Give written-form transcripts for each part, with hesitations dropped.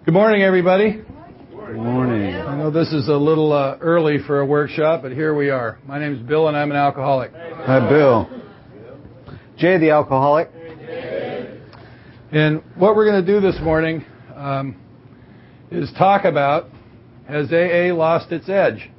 Good morning, everybody. Good morning. I know this is a little early for a workshop, but here we are. My name is Bill, and I'm an alcoholic. Hi, Bill. Jay, the alcoholic. And what we're going to do this morning is talk about, has AA lost its edge?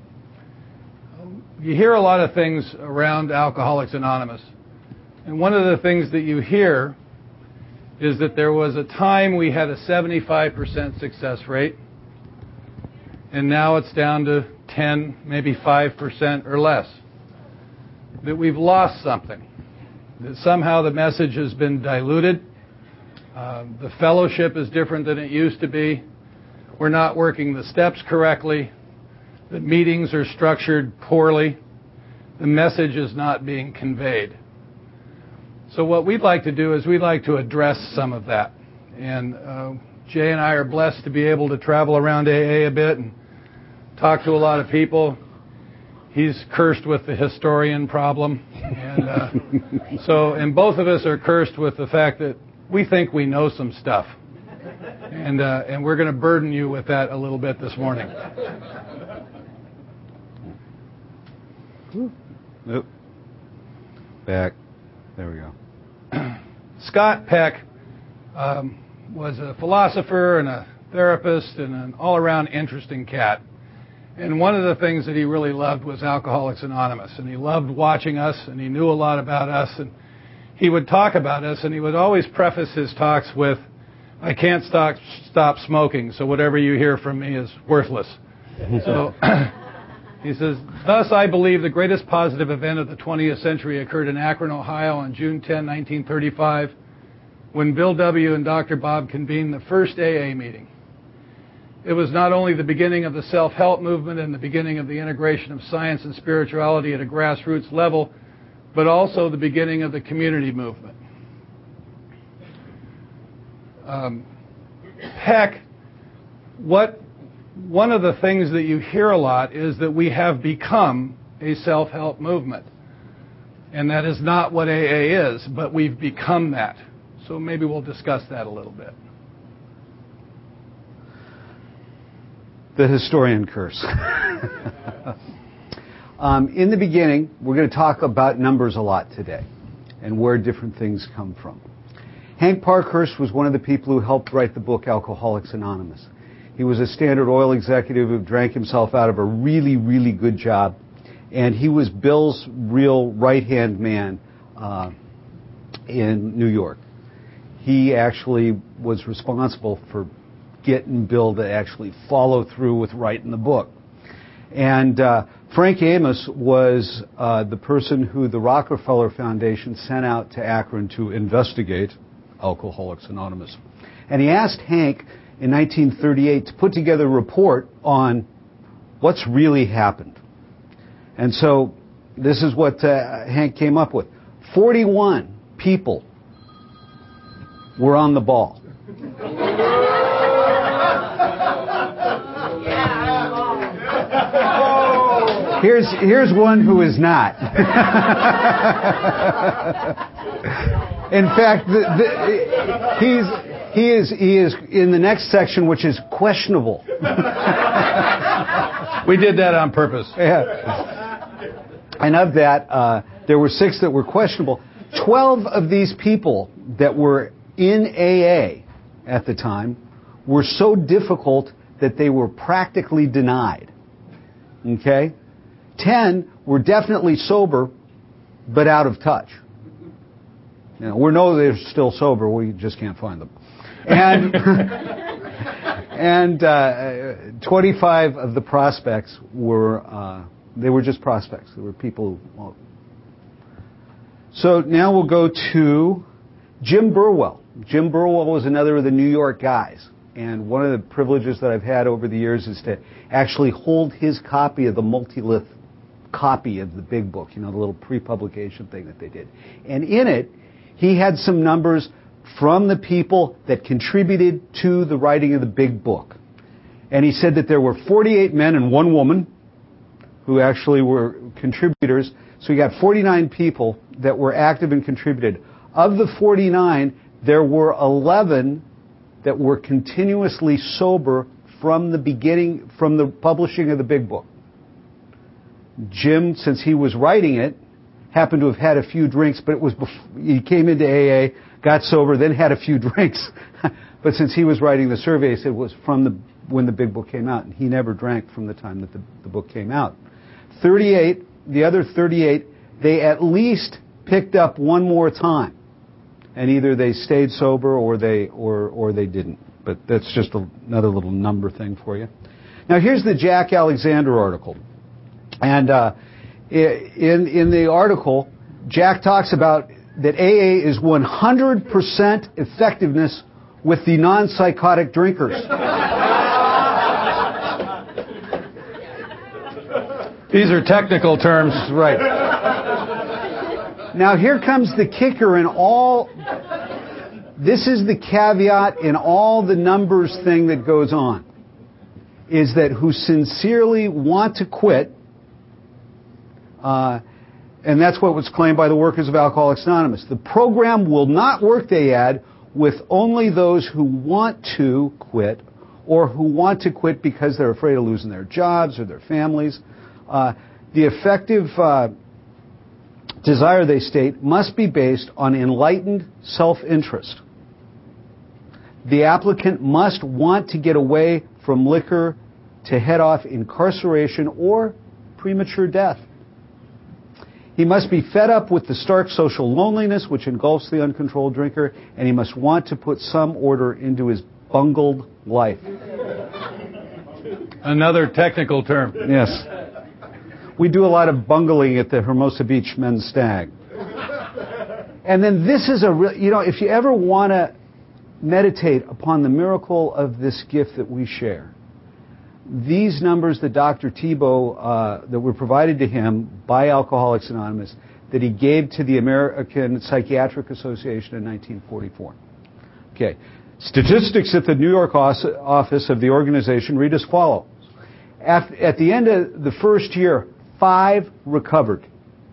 You hear a lot of things around Alcoholics Anonymous. And one of the things that you hear is that there was a time we had a 75% success rate, and now it's down to 10, maybe 5% or less. That we've lost something. That somehow the message has been diluted. The fellowship is different than it used to be. We're not working the steps correctly. The meetings are structured poorly. The message is not being conveyed. So what we'd like to do is we'd like to address some of that. And Jay and I are blessed to be able to travel around AA a bit and talk to a lot of people. He's cursed with the historian problem. And both of us are cursed with the fact that we think we know some stuff. And we're going to burden you with that a little bit this morning. Nope. Back. There we go. Scott Peck was a philosopher and a therapist and an all-around interesting cat. And one of the things that he really loved was Alcoholics Anonymous. And he loved watching us, and he knew a lot about us. And he would talk about us, and he would always preface his talks with, I can't stop smoking, so whatever you hear from me is worthless. So he says, thus I believe the greatest positive event of the 20th century occurred in Akron, Ohio on June 10, 1935, when Bill W. and Dr. Bob convened the first AA meeting. It was not only the beginning of the self-help movement and the beginning of the integration of science and spirituality at a grassroots level, but also the beginning of the community movement. Peck, one of the things that you hear a lot is that we have become a self-help movement. And that is not what AA is, but we've become that. So maybe we'll discuss that a little bit. The historian curse. In the beginning, we're going to talk about numbers a lot today and where different things come from. Hank Parkhurst was one of the people who helped write the book Alcoholics Anonymous. He was a Standard Oil executive who drank himself out of a really, really good job. And he was Bill's real right-hand man in New York. He actually was responsible for getting Bill to actually follow through with writing the book. And Frank Amos was the person who the Rockefeller Foundation sent out to Akron to investigate Alcoholics Anonymous. And he asked Hank in 1938 to put together a report on what's really happened. And so this is what Hank came up with. 41 people were on the ball. Here's one who is not. In fact, he is in the next section, which is questionable. We did that on purpose. Yeah. And of that, there were 6 that were questionable. 12 of these people that were in AA at the time were so difficult that they were practically denied. Okay? 10 were definitely sober, but out of touch. You know, we know they're still sober, we just can't find them. And 25 of the prospects were, they were just prospects. They were people. Well. So now we'll go to Jim Burwell. Jim Burwell was another of the New York guys. And one of the privileges that I've had over the years is to actually hold his copy of the multilith copy of the big book, you know, the little pre-publication thing that they did. And in it, he had some numbers from the people that contributed to the writing of the big book. And he said that there were 48 men and 1 woman who actually were contributors. So you got 49 people that were active and contributed. Of the 49, there were 11 that were continuously sober from the beginning, from the publishing of the Big Book. Jim, since he was writing it, happened to have had a few drinks, but it was he came into AA, got sober, then had a few drinks. But since he was writing the surveys, it was from when the Big Book came out, and he never drank from the time that the book came out. 38, the other 38, they at least picked up one more time, and either they stayed sober or they didn't. But that's just another little number thing for you. Now here's the Jack Alexander article, and in the article, Jack talks about that AA is 100% effectiveness with the non-psychotic drinkers. These are technical terms. Right. Now here comes the kicker in all. This is the caveat in all the numbers thing that goes on. Is that who sincerely want to quit, and that's what was claimed by the workers of Alcoholics Anonymous. The program will not work, they add, with only those who want to quit or who want to quit because they're afraid of losing their jobs or their families. The effective desire, they state, must be based on enlightened self-interest. The applicant must want to get away from liquor to head off incarceration or premature death. He must be fed up with the stark social loneliness which engulfs the uncontrolled drinker, and he must want to put some order into his bungled life. Another technical term. Yes. We do a lot of bungling at the Hermosa Beach Men's Stag. And then this is if you ever want to meditate upon the miracle of this gift that we share, these numbers that Dr. Thibault, that were provided to him by Alcoholics Anonymous, that he gave to the American Psychiatric Association in 1944. Okay. Statistics at the New York office of the organization read as follows. At the end of the first year, 5 recovered.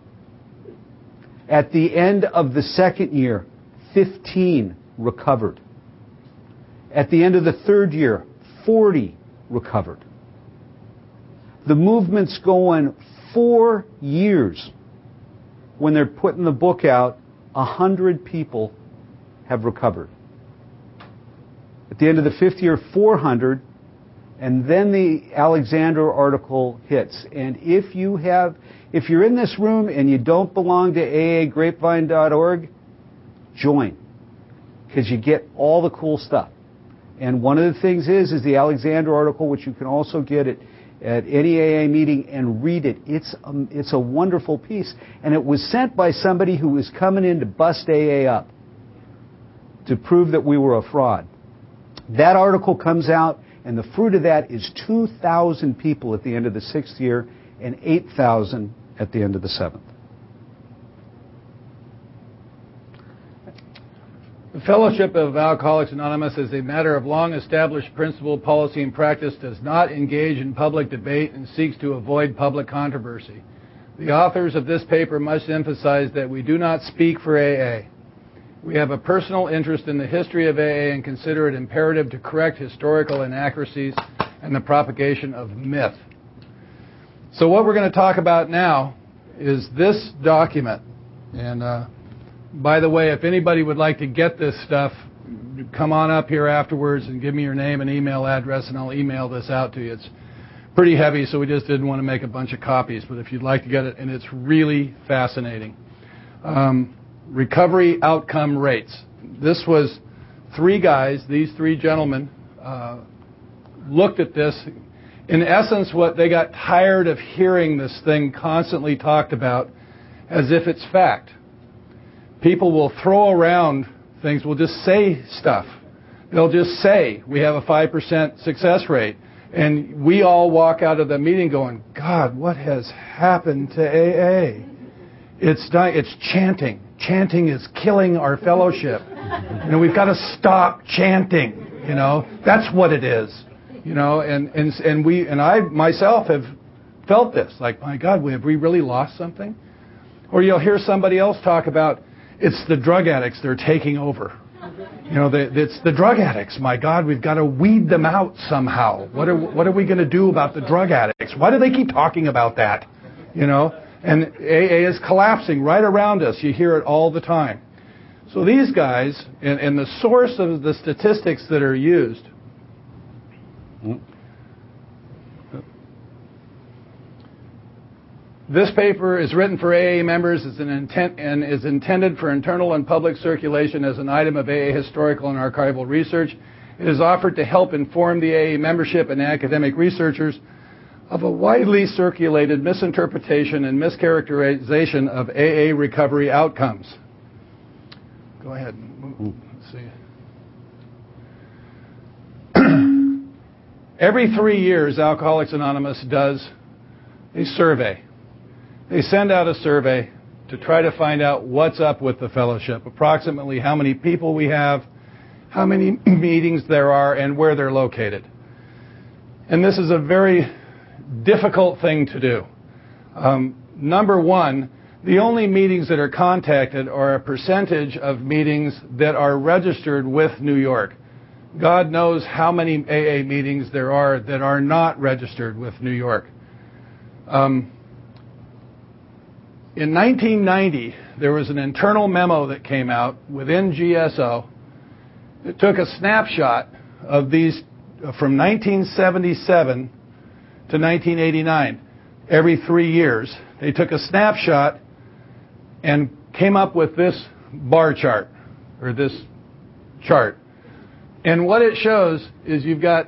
At the end of the second year, 15 recovered. At the end of the third year, 40 recovered. The movement's going 4 years. When they're putting the book out, 100 people have recovered. At the end of the 5th year, 400, and then the Alexander article hits. And if you're in this room and you don't belong to AAGrapevine.org, join, because you get all the cool stuff. And one of the things is the Alexander article, which you can also get at any AA meeting and read it. It's a wonderful piece. And it was sent by somebody who was coming in to bust AA up, to prove that we were a fraud. That article comes out, and the fruit of that is 2,000 people at the end of the 6th year and 8,000 at the end of the 7th. The Fellowship of Alcoholics Anonymous, as a matter of long-established principle, policy, and practice, does not engage in public debate and seeks to avoid public controversy. The authors of this paper must emphasize that we do not speak for AA. We have a personal interest in the history of AA and consider it imperative to correct historical inaccuracies and the propagation of myth. So what we're going to talk about now is this document. And by the way, if anybody would like to get this stuff, come on up here afterwards and give me your name and email address, and I'll email this out to you. It's pretty heavy, so we just didn't want to make a bunch of copies. But if you'd like to get it, and it's really fascinating. Recovery outcome rates. This was 3 guys, these 3 gentlemen, looked at this. In essence, what they got tired of hearing this thing constantly talked about as if it's fact. People will throw around things, will just say stuff. They'll just say, we have a 5% success rate. And we all walk out of the meeting going, God, what has happened to AA? It's chanting. Chanting is killing our fellowship. We've got to stop chanting. That's what it is. And I myself have felt this. Like, my God, have we really lost something? Or you'll hear somebody else talk about, it's the drug addicts, they're taking over. It's the drug addicts. My God, we've got to weed them out somehow. What are we going to do about the drug addicts? Why do they keep talking about that? And AA is collapsing right around us. You hear it all the time. So these guys, and the source of the statistics that are used, this paper is written for AA members and is intended for internal and public circulation as an item of AA historical and archival research. It is offered to help inform the AA membership and academic researchers of a widely circulated misinterpretation and mischaracterization of AA recovery outcomes. Go ahead. Let's see. Every 3 years, Alcoholics Anonymous does a survey. They send out a survey to try to find out what's up with the fellowship, approximately how many people we have, how many meetings there are, and where they're located. And this is a very difficult thing to do. Number one, the only meetings that are contacted are a percentage of meetings that are registered with New York. God knows how many AA meetings there are that are not registered with New York. In 1990, there was an internal memo that came out within GSO that took a snapshot of these from 1977 to 1989. Every 3 years, they took a snapshot and came up with this bar chart, or this chart. And what it shows is you've got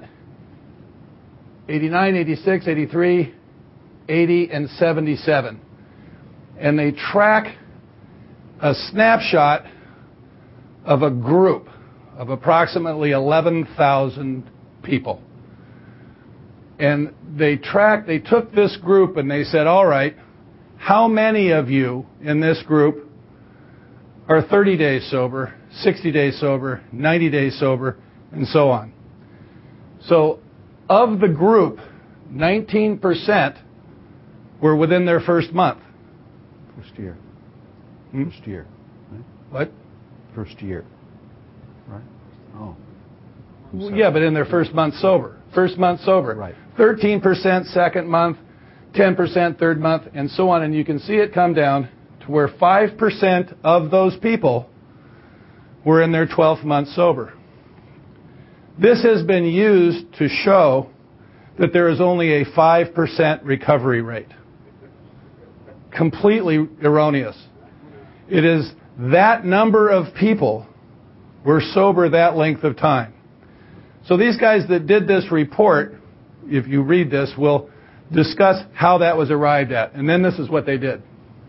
89, 86, 83, 80, and 77. And they track a snapshot of a group of approximately 11,000 people. And they took this group and they said, all right, how many of you in this group are 30 days sober, 60 days sober, 90 days sober, and so on? So of the group, 19% were within their first month. First year. First year. Right? What? First year. Right? Oh. Well, yeah, but in their first month sober. First month sober. Right. 13% second month, 10% third month, and so on. And you can see it come down to where 5% of those people were in their 12th month sober. This has been used to show that there is only a 5% recovery rate. Completely erroneous. It is that number of people were sober that length of time. So these guys that did this report, if you read this, will discuss how that was arrived at. And then this is what they did.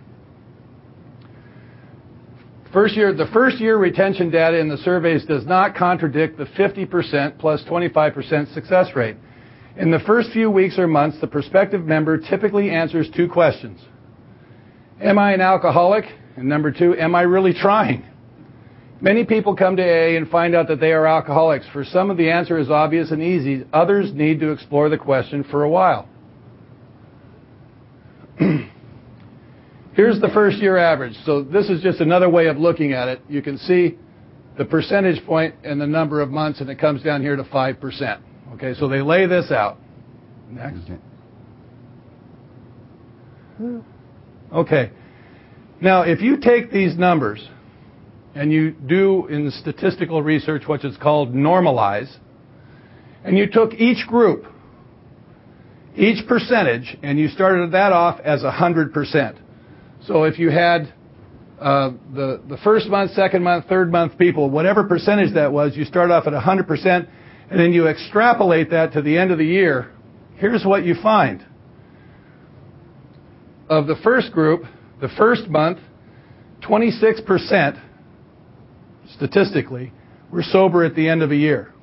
The first year retention data in the surveys does not contradict the 50% plus 25% success rate. In the first few weeks or months, the prospective member typically answers 2 questions. Am I an alcoholic? And number 2, am I really trying? Many people come to AA and find out that they are alcoholics. For some, the answer is obvious and easy. Others need to explore the question for a while. Here's the first year average. So this is just another way of looking at it. You can see the percentage point and the number of months, and it comes down here to 5%. Okay, so they lay this out. Next. Okay. Now, if you take these numbers and you do in statistical research what is called normalize, and you took each group, each percentage, and you started that off as 100%. So if you had the first month, second month, third month people, whatever percentage that was, you start off at 100%, and then you extrapolate that to the end of the year. Here's what you find. Of the first group, the first month, 26% statistically were sober at the end of a year.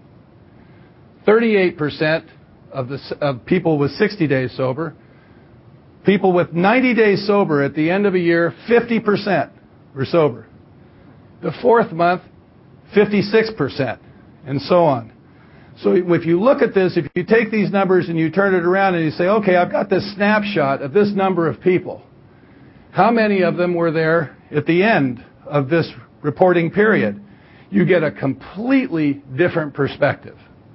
38% of people with 60 days sober. People with 90 days sober at the end of a year, 50% were sober. The fourth month, 56%, and so on. So if you look at this, if you take these numbers and you turn it around and you say, okay, I've got this snapshot of this number of people. How many of them were there at the end of this reporting period? you get a completely different perspective.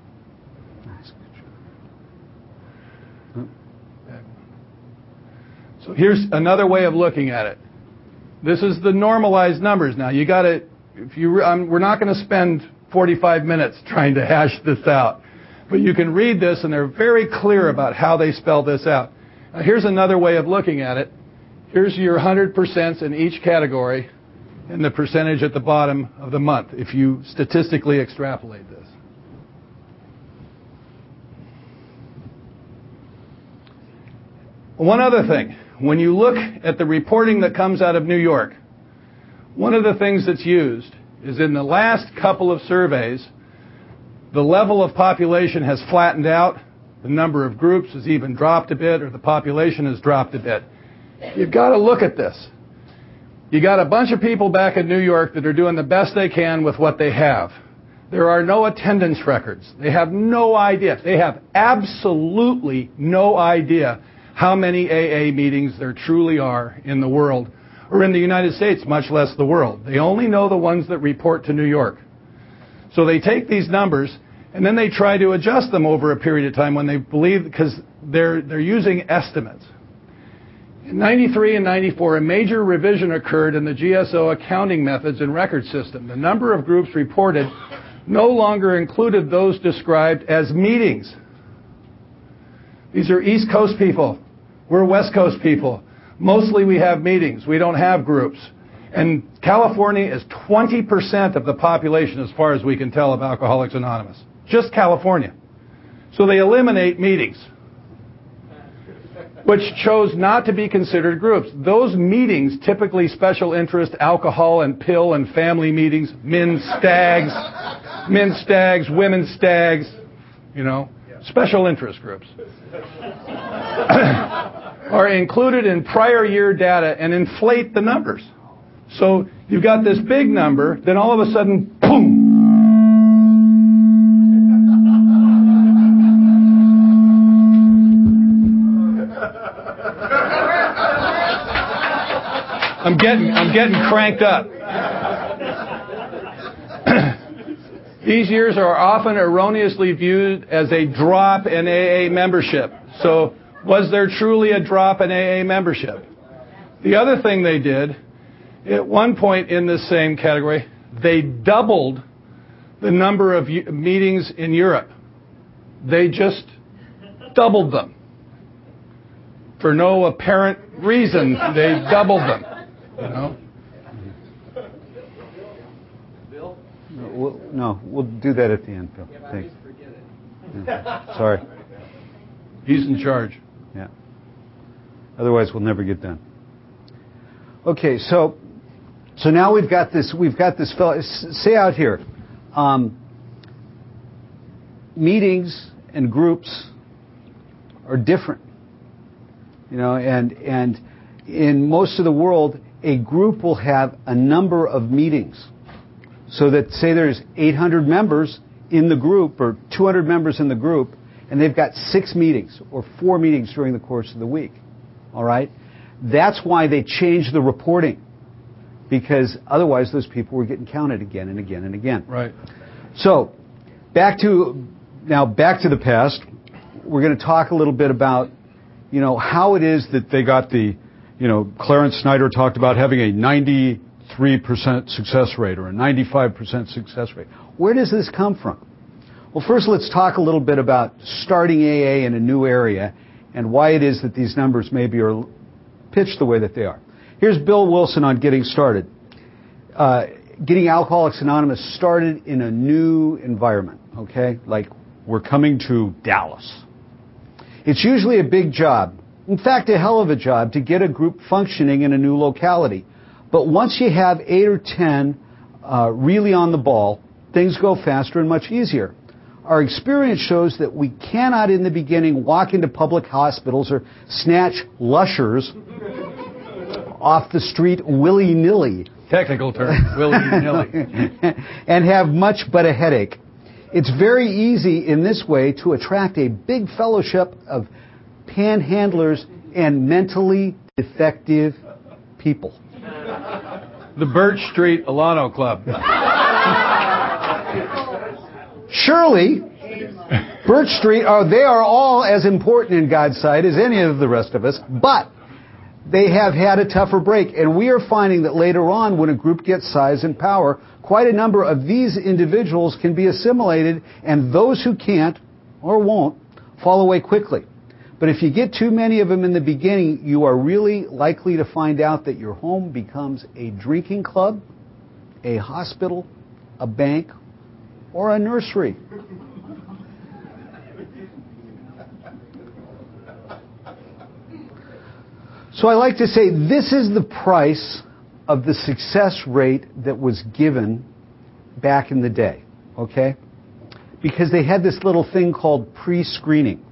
So here's another way of looking at it. This is the normalized numbers. Now you got to, we're not going to spend 45 minutes trying to hash this out, but you can read this and they're very clear about how they spell this out. Now here's another way of looking at it. Here's your 100% in each category and the percentage at the bottom of the month if you statistically extrapolate this. One other thing. When you look at the reporting that comes out of New York, one of the things that's used is in the last couple of surveys, the level of population has flattened out, the number of groups has even dropped a bit, or the population has dropped a bit. You've got to look at this. You got a bunch of people back in New York that are doing the best they can with what they have. There are no attendance records. They have no idea. They have absolutely no idea how many AA meetings there truly are in the world, or in the United States, much less the world. They only know the ones that report to New York. So they take these numbers, and then they try to adjust them over a period of time when they believe, because they're using estimates. In 93 and 94, a major revision occurred in the GSO accounting methods and record system. The number of groups reported no longer included those described as meetings. These are East Coast people. We're West Coast people. Mostly we have meetings. We don't have groups. And California is 20% of the population as far as we can tell of Alcoholics Anonymous. Just California. So they eliminate meetings, which chose not to be considered groups. Those meetings, typically special interest, alcohol and pill and family meetings, men's stags, women's stags, special interest groups, are included in prior year data and inflate the numbers. So you've got this big number, then all of a sudden, boom! I'm getting cranked up. These years are often erroneously viewed as a drop in AA membership. So was there truly a drop in AA membership? The other thing they did, at one point in this same category, they doubled the number of meetings in Europe. They just doubled them. For no apparent reason, they doubled them. No, we'll do that at the end, Bill. Thanks. Yeah. Sorry. He's in charge. Yeah. Otherwise, we'll never get done. Okay, so now we've got this fellow. Say out here, meetings and groups are different. And in most of the world, a group will have a number of meetings. So that, say there's 800 members in the group or 200 members in the group, and they've got 6 meetings or 4 meetings during the course of the week. All right? That's why they changed the reporting, because otherwise those people were getting counted again and again and again. Right. So, back to the past. We're going to talk a little bit about, how it is that they got the, Clarence Snyder talked about having a 93% success rate or a 95% success rate. Where does this come from? Well, first let's talk a little bit about starting AA in a new area and why it is that these numbers maybe are pitched the way that they are. Here's Bill Wilson on getting started. Getting Alcoholics Anonymous started in a new environment, okay? Like we're coming to Dallas. It's usually a big job. In fact, a hell of a job to get a group functioning in a new locality. But once you have 8 or 10 really on the ball, things go faster and much easier. Our experience shows that we cannot in the beginning walk into public hospitals or snatch lushers off the street willy-nilly. Technical term, willy-nilly. And have much but a headache. It's very easy in this way to attract a big fellowship of panhandlers and mentally defective people. The Birch Street Alano Club. Shirley, Birch Street, they are all as important in God's sight as any of the rest of us, but they have had a tougher break. And we are finding that later on, when a group gets size and power, quite a number of these individuals can be assimilated, and those who can't or won't fall away quickly. But if you get too many of them in the beginning, you are really likely to find out that your home becomes a drinking club, a hospital, a bank, or a nursery. So I like to say this is the price of the success rate that was given back in the day, okay? Because they had this little thing called pre-screening.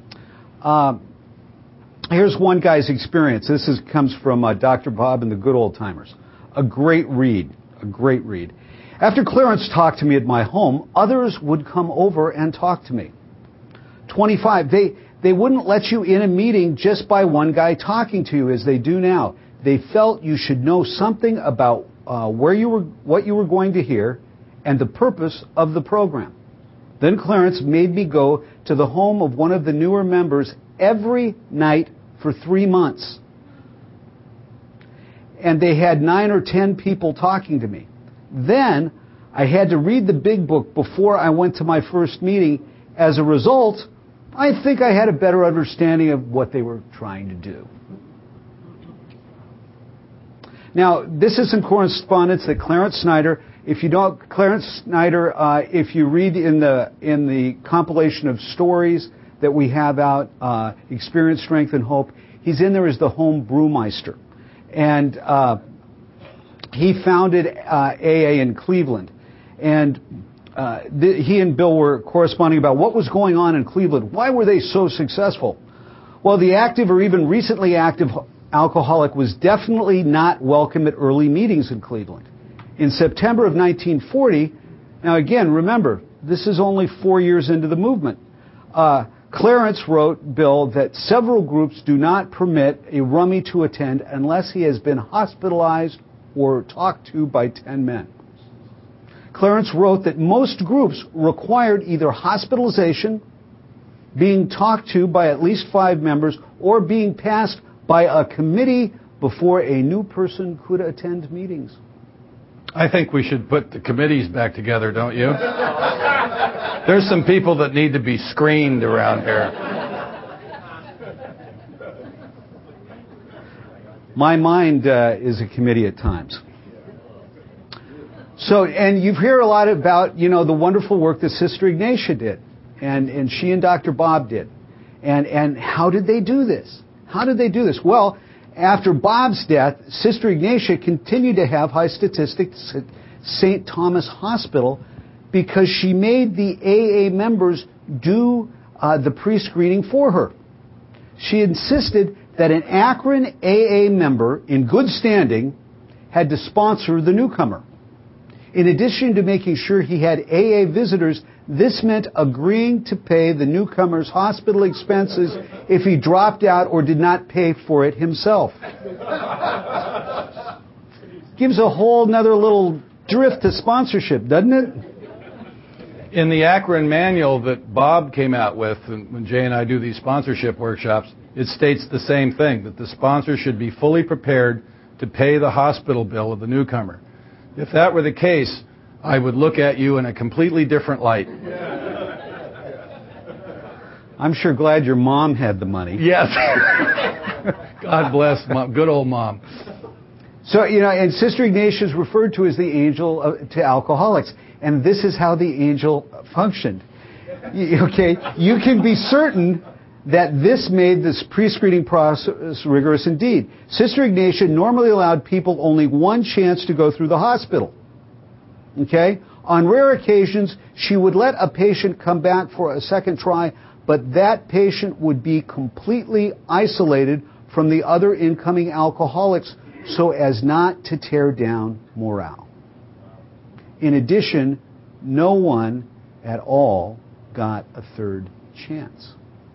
Here's one guy's experience. This comes from Dr. Bob and the Good Old Timers. A great read. After Clarence talked to me at my home, others would come over and talk to me. 25. They wouldn't let you in a meeting just by one guy talking to you as they do now. They felt you should know something about what you were going to hear and the purpose of the program. Then Clarence made me go to the home of one of the newer members every night for 3 months. And they had 9 or 10 people talking to me. Then I had to read the big book before I went to my first meeting. As a result, I think I had a better understanding of what they were trying to do. Now, this is some correspondence that Clarence Snyder, if you read in the compilation of stories that we have out, Experience, Strength, and Hope, he's in there as the home brewmeister. And he founded AA in Cleveland. And he and Bill were corresponding about what was going on in Cleveland. Why were they so successful? Well, the active or even recently active alcoholic was definitely not welcome at early meetings in Cleveland. In September of 1940, now again, remember, this is only 4 years into the movement, Clarence wrote Bill that several groups do not permit a rummy to attend unless he has been hospitalized or talked to by 10 men. Clarence wrote that most groups required either hospitalization, being talked to by at least 5 members, or being passed by a committee before a new person could attend meetings. I think we should put the committees back together, don't you? There's some people that need to be screened around here. My mind is a committee at times. So, and you hear a lot about, the wonderful work that Sister Ignatia did, and she and Dr. Bob did. And how did they do this? Well, after Bob's death, Sister Ignatia continued to have high statistics at St. Thomas Hospital because she made the AA members do the pre-screening for her. She insisted that an Akron AA member in good standing had to sponsor the newcomer. In addition to making sure he had AA visitors, this meant agreeing to pay the newcomer's hospital expenses if he dropped out or did not pay for it himself. Gives a whole nother little drift to sponsorship, doesn't it? In the Akron manual that Bob came out with, when Jay and I do these sponsorship workshops, it states the same thing, that the sponsor should be fully prepared to pay the hospital bill of the newcomer. If that were the case, I would look at you in a completely different light. I'm sure glad your mom had the money. Yes. God bless Mom. Good old Mom. So, and Sister Ignatia is referred to as the angel to alcoholics. And this is how the angel functioned. Okay? You can be certain that this made this pre-screening process rigorous indeed. Sister Ignatia normally allowed people only one chance to go through the hospital. Okay? On rare occasions, she would let a patient come back for a second try, but that patient would be completely isolated from the other incoming alcoholics so as not to tear down morale. In addition, no one at all got a third chance.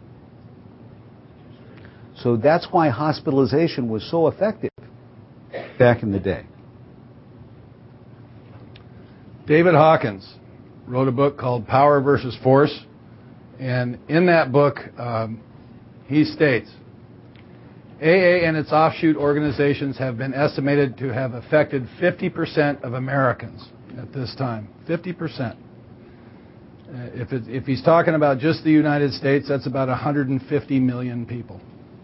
So that's why hospitalization was so effective back in the day. David Hawkins wrote a book called Power versus Force. And in that book, he states, AA and its offshoot organizations have been estimated to have affected 50% of Americans at this time. 50%. If he's talking about just the United States, that's about 150 million people.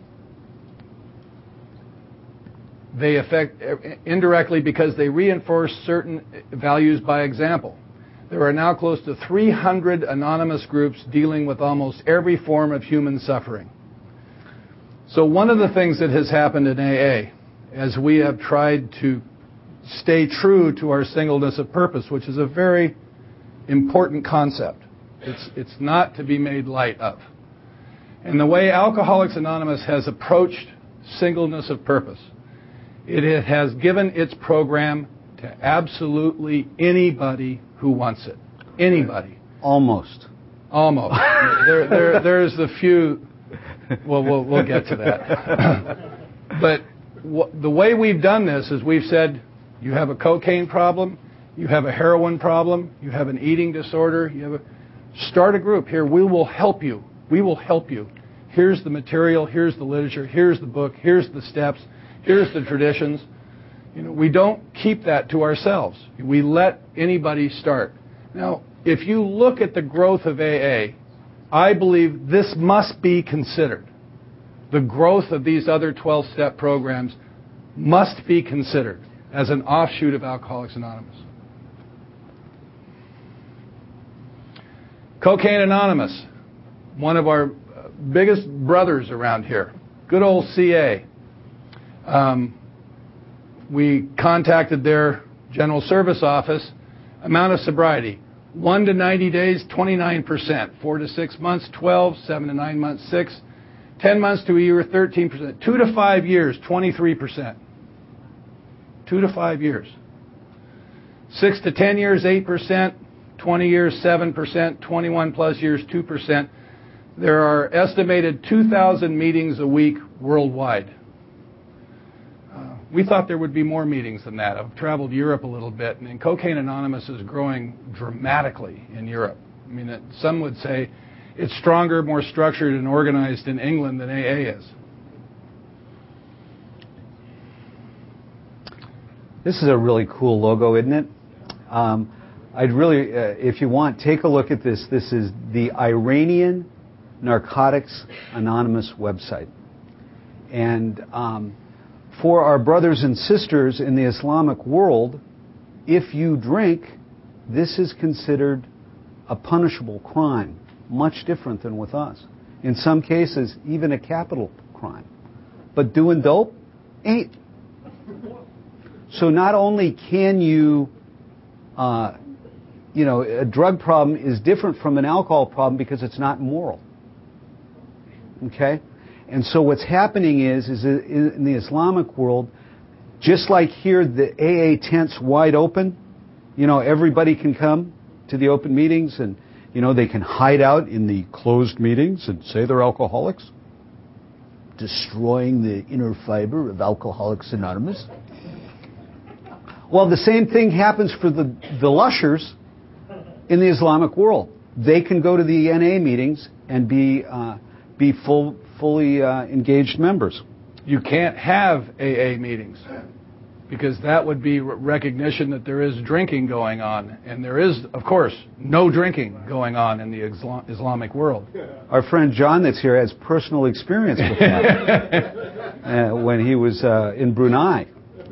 They affect indirectly because they reinforce certain values by example. There are now close to 300 anonymous groups dealing with almost every form of human suffering. So one of the things that has happened in AA, as we have tried to stay true to our singleness of purpose, which is a very important concept. It's not to be made light of. And the way Alcoholics Anonymous has approached singleness of purpose, it has given its program to absolutely anybody who wants it. Anybody. Almost. There's the few. Well, we'll get to that. But the way we've done this is we've said, you have a cocaine problem, you have a heroin problem, you have an eating disorder, start a group here. We will help you. We will help you. Here's the material, here's the literature, here's the book, here's the steps, here's the traditions. We don't keep that to ourselves. We let anybody start. Now, if you look at the growth of AA, I believe this must be considered. The growth of these other 12-step programs must be considered as an offshoot of Alcoholics Anonymous. Cocaine Anonymous, one of our biggest brothers around here. Good old CA. We contacted their general service office. Amount of sobriety, 1 to 90 days, 29%. 4 to 6 months, 12. 7 to 9 months, 6. 10 months to a year, 13%. 2 to 5 years, 23%. 2 to 5 years. 6 to 10 years, 8%. 20 years, 7%. 21 plus years, 2%. There are estimated 2,000 meetings a week worldwide. We thought there would be more meetings than that. I've traveled Europe a little bit, and Cocaine Anonymous is growing dramatically in Europe. I mean, some would say it's stronger, more structured, and organized in England than AA is. This is a really cool logo, isn't it? I'd really, if you want, take a look at this. This is the Iranian Narcotics Anonymous website. And for our brothers and sisters in the Islamic world, if you drink, this is considered a punishable crime, much different than with us. In some cases, even a capital crime. But doing dope ain't. So not only can you, a drug problem is different from an alcohol problem because it's not moral. Okay? And so what's happening is in the Islamic world, just like here, the AA tent's wide open. Everybody can come to the open meetings, and they can hide out in the closed meetings and say they're alcoholics, destroying the inner fiber of Alcoholics Anonymous. Well, the same thing happens for the lushers in the Islamic world. They can go to the NA meetings and be fully engaged members. You can't have AA meetings because that would be recognition that there is drinking going on. And there is, of course, no drinking going on in the Islamic world. Our friend John that's here has personal experience with that when he was in Brunei.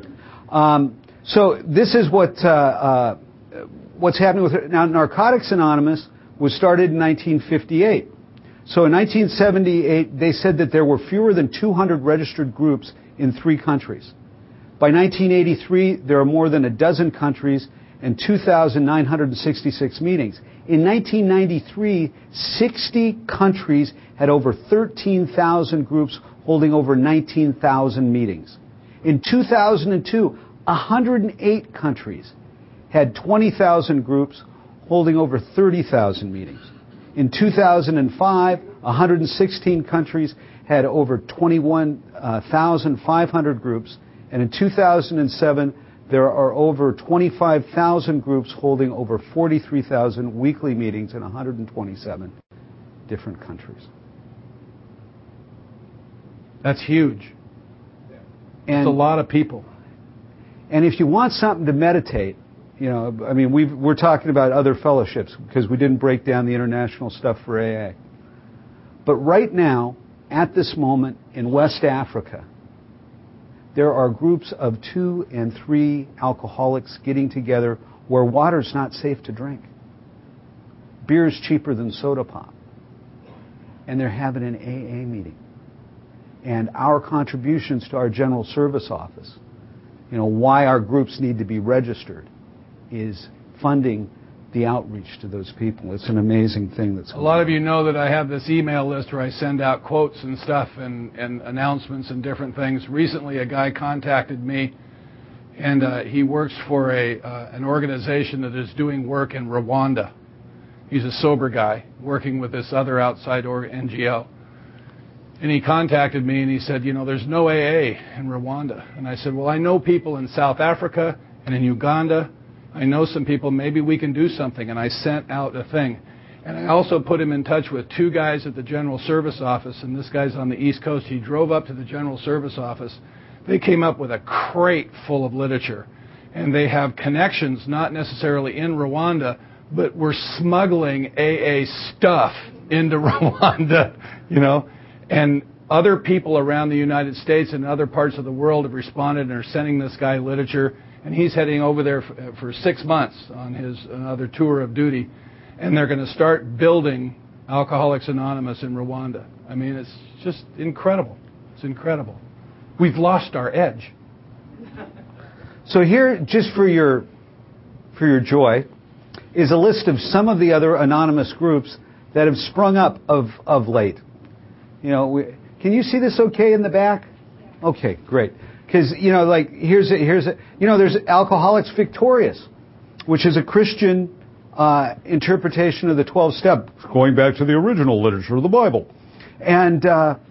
So this is what's happening with it. Now, Narcotics Anonymous was started in 1958. So in 1978, they said that there were fewer than 200 registered groups in 3 countries. By 1983, there are more than a dozen countries and 2,966 meetings. In 1993, 60 countries had over 13,000 groups holding over 19,000 meetings. In 2002, 108 countries had 20,000 groups holding over 30,000 meetings. In 2005, 116 countries had over 21,500 groups, and in 2007, There are over 25,000 groups holding over 43,000 weekly meetings in 127 different countries. That's huge. It's a lot of people. And if you want something to meditate, I mean, we're talking about other fellowships because we didn't break down the international stuff for AA. But right now, at this moment in West Africa, there are groups of 2 and 3 alcoholics getting together where water's not safe to drink. Beer's cheaper than soda pop. And they're having an AA meeting. And our contributions to our general service office, why our groups need to be registered, is funding the outreach to those people. It's an amazing thing that's going on. A lot of you know that I have this email list where I send out quotes and stuff and announcements and different things. Recently, a guy contacted me, and he works for an organization that is doing work in Rwanda. He's a sober guy working with this other outside NGO. And he contacted me and he said, there's no AA in Rwanda. And I said, well, I know people in South Africa and in Uganda. I know some people, maybe we can do something. And I sent out a thing. And I also put him in touch with 2 guys at the General Service Office. And this guy's on the East Coast. He drove up to the General Service Office. They came up with a crate full of literature. And they have connections, not necessarily in Rwanda, but we're smuggling AA stuff into Rwanda, And other people around the United States and other parts of the world have responded and are sending this guy literature. And he's heading over there for 6 months on another tour of duty. And they're going to start building Alcoholics Anonymous in Rwanda. I mean, it's just incredible. It's incredible. We've lost our edge. So here, just for your joy, is a list of some of the other anonymous groups that have sprung up of late. Can you see this okay in the back? Okay, great. Because, there's Alcoholics Victorious, which is a Christian interpretation of the 12 steps, going back to the original literature of the Bible. And,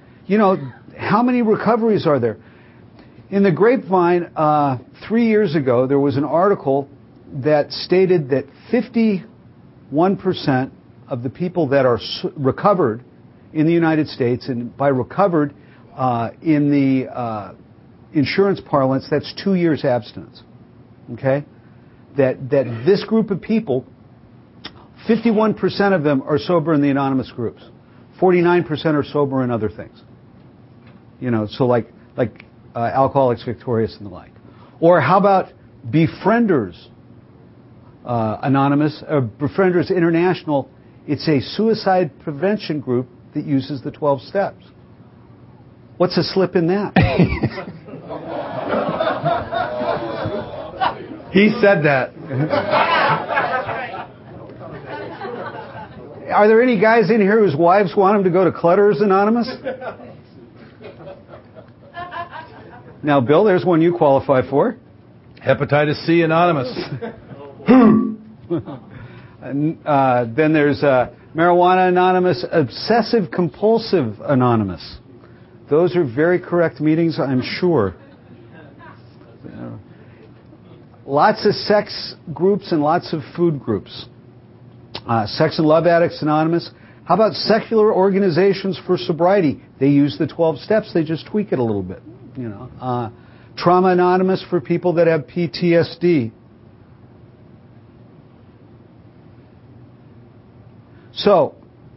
how many recoveries are there? In the Grapevine, 3 years ago, there was an article that stated that 51% of the people that are recovered in the United States, and by recovered in the insurance parlance, that's 2 years abstinence. Okay? That this group of people, 51% of them are sober in the anonymous groups. 49% are sober in other things. So like Alcoholics Victorious and the like. Or how about Befrienders Anonymous, Befrienders International? It's a suicide prevention group that uses the 12 steps. What's a slip in that? He said that. Are there any guys in here whose wives want them to go to Clutters Anonymous? Now, Bill, there's one you qualify for. Hepatitis C Anonymous. And, then there's Marijuana Anonymous, Obsessive Compulsive Anonymous. Those are very correct meetings, I'm sure. Lots of sex groups and lots of food groups. Sex and Love Addicts Anonymous. How about secular organizations for sobriety? They use the 12 steps. They just tweak it a little bit. Trauma Anonymous for people that have PTSD. So,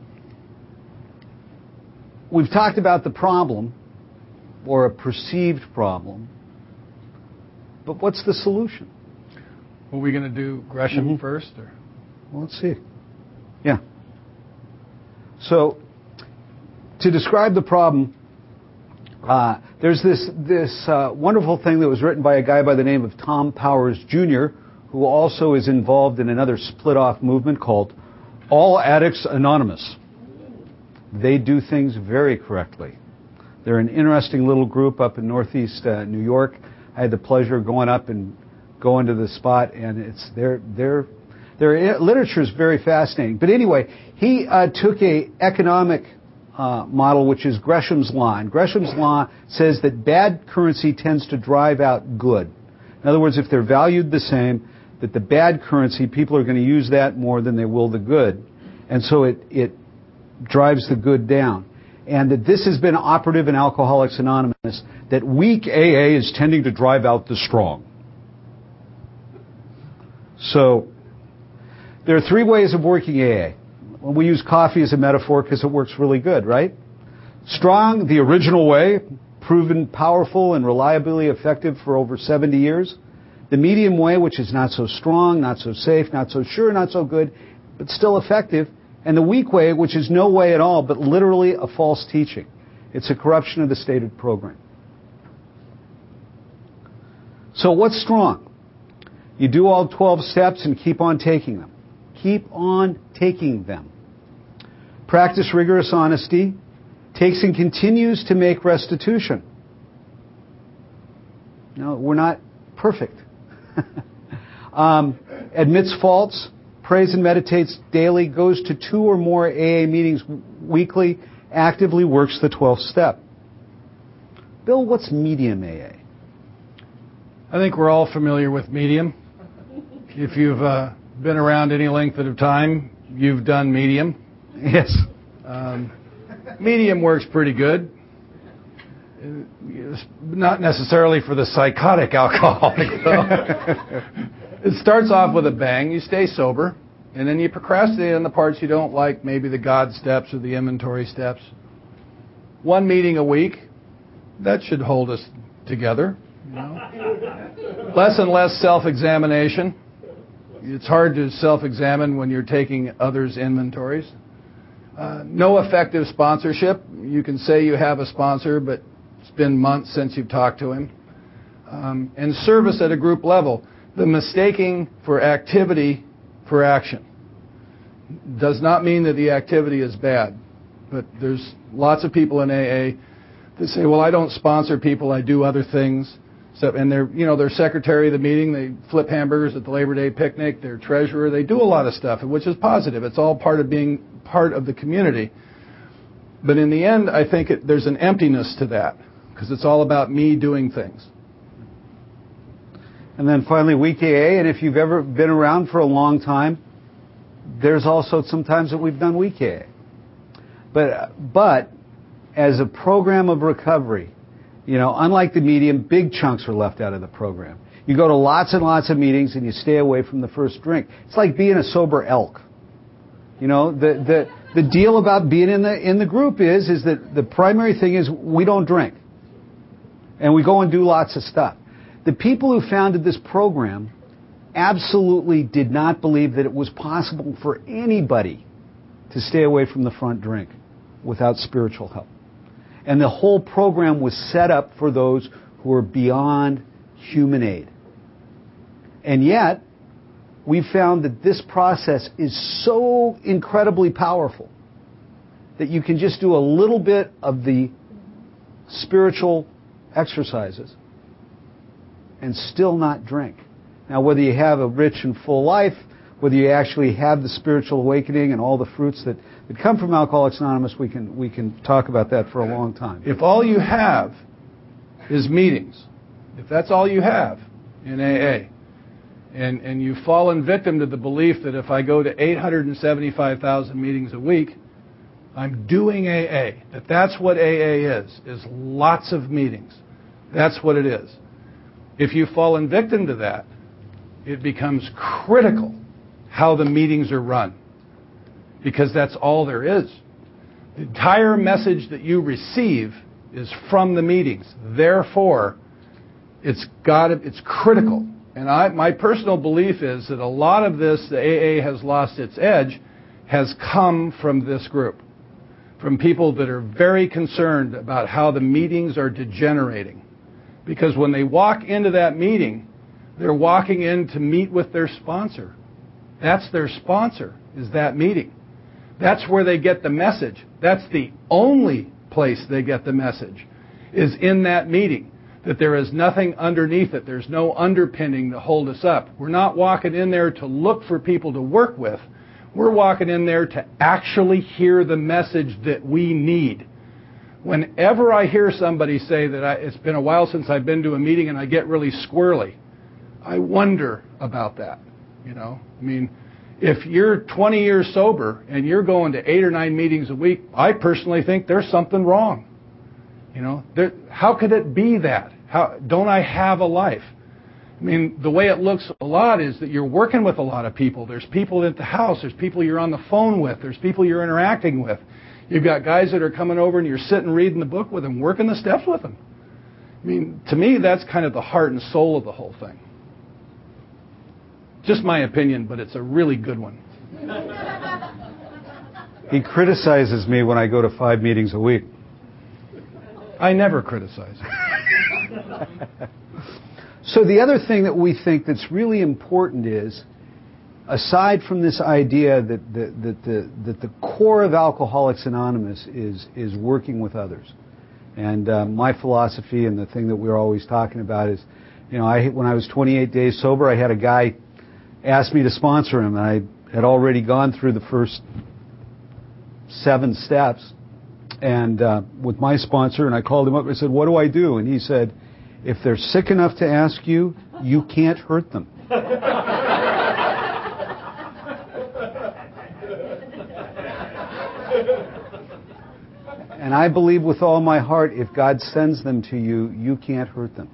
we've talked about the problem, or a perceived problem, but what's the solution? Are we going to do Gresham first? Or? Well, let's see. Yeah. So, to describe the problem, there's this wonderful thing that was written by a guy by the name of Tom Powers Jr., who also is involved in another split-off movement called All Addicts Anonymous. They do things very correctly. They're an interesting little group up in Northeast New York. I had the pleasure of going up and going to the spot, and it's their literature is very fascinating. But anyway, he took a economic model, which is Gresham's Law. And Gresham's Law says that bad currency tends to drive out good. In other words, if they're valued the same, that the bad currency, people are going to use that more than they will the good. And so it drives the good down. And that this has been operative in Alcoholics Anonymous, that weak AA is tending to drive out the strong. So there are 3 ways of working AA. Well, we use coffee as a metaphor because it works really good, right? Strong, the original way, proven powerful and reliably effective for over 70 years. The medium way, which is not so strong, not so safe, not so sure, not so good, but still effective. And the weak way, which is no way at all, but literally a false teaching. It's a corruption of the stated program. So what's strong? You do all 12 steps and keep on taking them. Keep on taking them. Practice rigorous honesty. Takes and continues to make restitution. No, we're not perfect. Admits faults, prays and meditates daily, goes to 2 or more AA meetings weekly, actively works the 12th step. Bill, what's medium AA? I think we're all familiar with medium. If you've been around any length of time, you've done medium. Yes. Medium works pretty good. Not necessarily for the psychotic alcoholic, though. It starts off with a bang. You stay sober, and then you procrastinate on the parts you don't like, maybe the God steps or the inventory steps. 1 meeting a week, that should hold us together. You know? Less and less self-examination. It's hard to self-examine when you're taking others' inventories. No effective sponsorship. You can say you have a sponsor, but it's been months since you've talked to him. And service at a group level. The mistaking for activity for action does not mean that the activity is bad. But there's lots of people in AA that say, well, I don't sponsor people, I do other things. So, and they're secretary of the meeting, they flip hamburgers at the Labor Day picnic, they're treasurer, they do a lot of stuff, which is positive. It's all part of being part of the community. But in the end, I think there's an emptiness to that, because it's all about me doing things. And then finally, weak AA, and if you've ever been around for a long time, there's also some times that we've done weak AA. But as a program of recovery, unlike the medium, big chunks are left out of the program. You go to lots and lots of meetings and you stay away from the first drink. It's like being a sober elk. The deal about being in the group is that the primary thing is we don't drink. And we go and do lots of stuff. The people who founded this program absolutely did not believe that it was possible for anybody to stay away from the front drink without spiritual help. And the whole program was set up for those who were beyond human aid. And yet, we found that this process is so incredibly powerful that you can just do a little bit of the spiritual exercises and still not drink. Now, whether you have a rich and full life, whether you actually have the spiritual awakening and all the fruits that come from Alcoholics Anonymous, we can talk about that for a long time. If all you have is meetings, if that's all you have in AA, and you've fallen victim to the belief that if I go to 875,000 meetings a week, I'm doing AA, that's what AA is lots of meetings. That's what it is. If you've fallen victim to that, it becomes critical how the meetings are run, because that's all there is. The entire message that you receive is from the meetings. Therefore, it's critical. And my personal belief is that a lot of this, the AA has lost its edge, has come from this group, from people that are very concerned about how the meetings are degenerating. Because when they walk into that meeting, they're walking in to meet with their sponsor. That's their sponsor, is that meeting. That's where they get the message. That's the only place they get the message, is in that meeting. That there is nothing underneath it. There's no underpinning to hold us up. We're not walking in there to look for people to work with. We're walking in there to actually hear the message that we need. Whenever I hear somebody say that it's been a while since I've been to a meeting and I get really squirrely, I wonder about that. I mean, if you're 20 years sober and you're going to 8 or 9 meetings a week, I personally think there's something wrong. How could it be that? Don't I have a life? I mean, the way it looks a lot is that you're working with a lot of people. There's people at the house. There's people you're on the phone with. There's people you're interacting with. You've got guys that are coming over and you're sitting reading the book with them, working the steps with them. I mean, to me, that's kind of the heart and soul of the whole thing. Just my opinion, but it's a really good one. He criticizes me when I go to 5 meetings a week. I never criticize. So the other thing that we think that's really important is, aside from this idea that the core of Alcoholics Anonymous is working with others, and my philosophy and the thing that we're always talking about is, when I was 28 days sober, I had a guy ask me to sponsor him, and I had already gone through the first 7 steps, and with my sponsor, and I called him up and I said, "What do I do?" And he said, "If they're sick enough to ask you, you can't hurt them." And I believe with all my heart, if God sends them to you, you can't hurt them.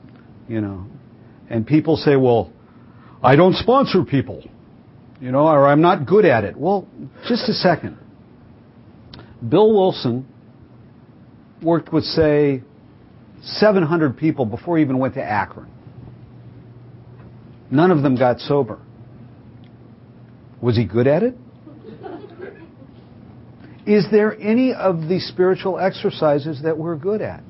And people say, "Well, I don't sponsor people, or I'm not good at it." Well, just a second. Bill Wilson worked with, say, 700 people before he even went to Akron. None of them got sober. Was he good at it? Is there any of the spiritual exercises that we're good at?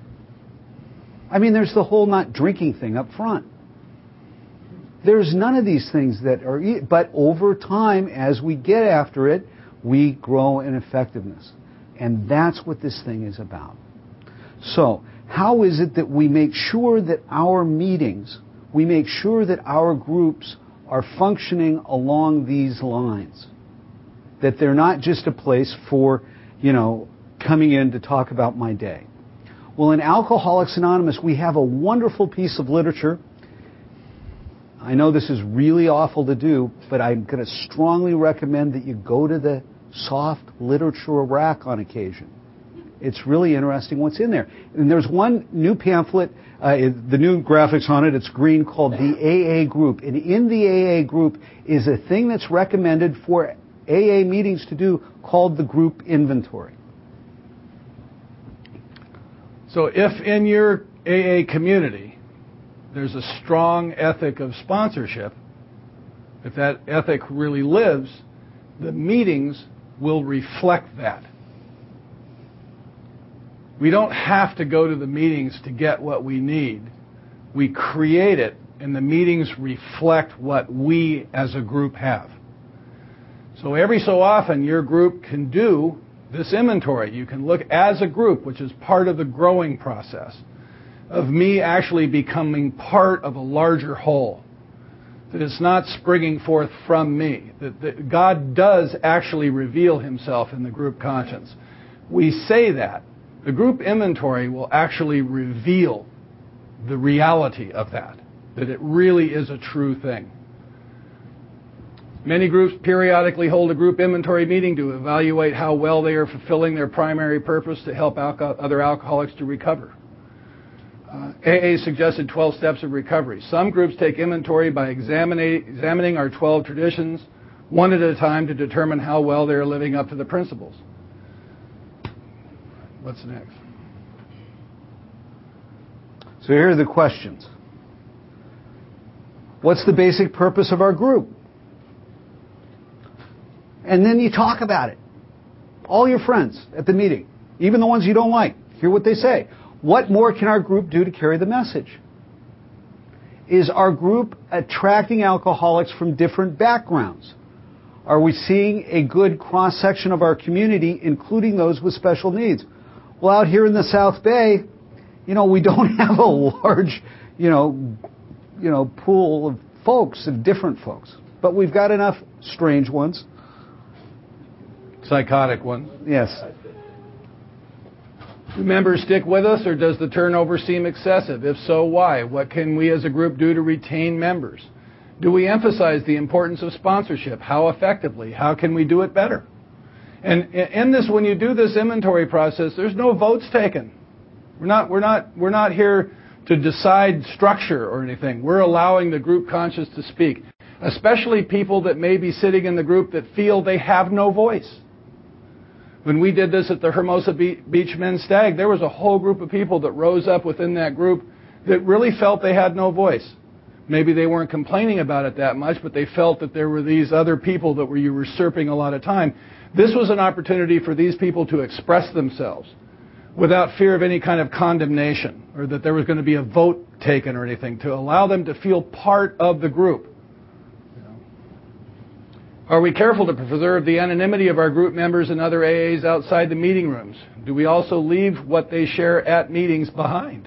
I mean, there's the whole not drinking thing up front. There's none of these things that are... But over time, as we get after it, we grow in effectiveness. And that's what this thing is about. So, how is it that we make sure that our meetings, we make sure that our groups are functioning along these lines? That they're not just a place for, coming in to talk about my day. Well, in Alcoholics Anonymous, we have a wonderful piece of literature. I know this is really awful to do, but I'm going to strongly recommend that you go to the soft literature rack on occasion. It's really interesting what's in there. And there's one new pamphlet, the new graphics on it, it's green, called the AA Group. And in the AA Group is a thing that's recommended for AA meetings to do called the group inventory. So if in your AA community there's a strong ethic of sponsorship, if that ethic really lives, the meetings will reflect that. We don't have to go to the meetings to get what we need. We create it, and the meetings reflect what we as a group have. So every so often, your group can do this inventory. You can look as a group, which is part of the growing process, of me actually becoming part of a larger whole. That it's not springing forth from me. That God does actually reveal himself in the group conscience. We say that. The group inventory will actually reveal the reality of that. That it really is a true thing. Many groups periodically hold a group inventory meeting to evaluate how well they are fulfilling their primary purpose to help other alcoholics to recover. AA suggested 12 steps of recovery. Some groups take inventory by examining our 12 traditions one at a time to determine how well they are living up to the principles. What's next? So here are the questions. What's the basic purpose of our group? And then you talk about it. All your friends at the meeting, even the ones you don't like, hear what they say. What more can our group do to carry the message? Is our group attracting alcoholics from different backgrounds? Are we seeing a good cross-section of our community, including those with special needs? Well, out here in the South Bay, we don't have a large, pool of folks, of different folks. But we've got enough strange ones. Psychotic ones. Yes. Do members stick with us, or does the turnover seem excessive? If so, why? What can we as a group do to retain members? Do we emphasize the importance of sponsorship? How effectively? How can we do it better? And in this, when you do this inventory process, there's no votes taken. We're not here to decide structure or anything. We're allowing the group conscious to speak, especially people that may be sitting in the group that feel they have no voice. When we did this at the Hermosa Beach Men's Stag, there was a whole group of people that rose up within that group that really felt they had no voice. Maybe they weren't complaining about it that much, but they felt that there were these other people that were usurping a lot of time. This was an opportunity for these people to express themselves without fear of any kind of condemnation or that there was going to be a vote taken or anything, to allow them to feel part of the group. Are we careful to preserve the anonymity of our group members and other AAs outside the meeting rooms? Do we also leave what they share at meetings behind?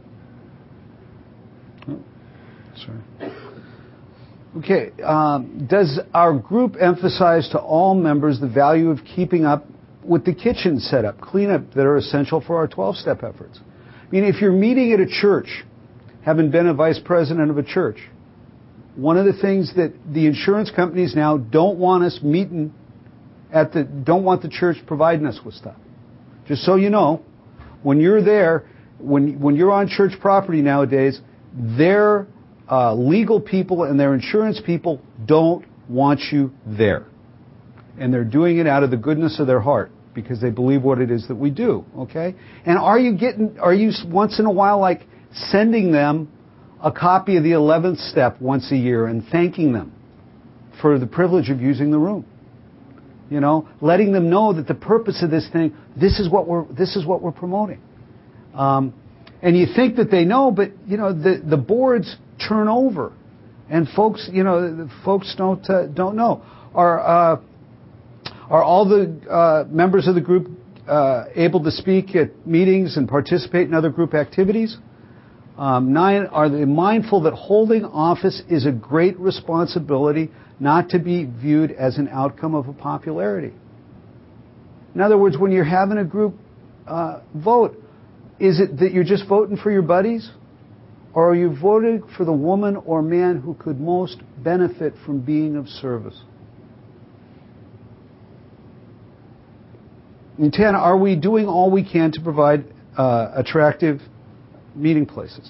Sorry. Okay. Does our group emphasize to all members the value of keeping up with the kitchen setup, cleanup that are essential for our 12-step efforts? I mean, if you're meeting at a church, having been a vice president of a church, one of the things that the insurance companies now don't want us meeting don't want the church providing us with stuff. Just so you know, when you're there, when you're on church property nowadays, their legal people and their insurance people don't want you there. And they're doing it out of the goodness of their heart because they believe what it is that we do, okay? And are you once in a while like sending them a copy of the 11th step once a year and thanking them for the privilege of using the room? You know, letting them know that the purpose of this thing, this is what we're promoting. And you think that they know, but you know the boards turn over, and folks don't know. Are all the members of the group able to speak at meetings and participate in other group activities? 9, are they mindful that holding office is a great responsibility, not to be viewed as an outcome of a popularity? In other words, when you're having a group vote, is it that you're just voting for your buddies? Or are you voting for the woman or man who could most benefit from being of service? And 10, are we doing all we can to provide attractive meeting places?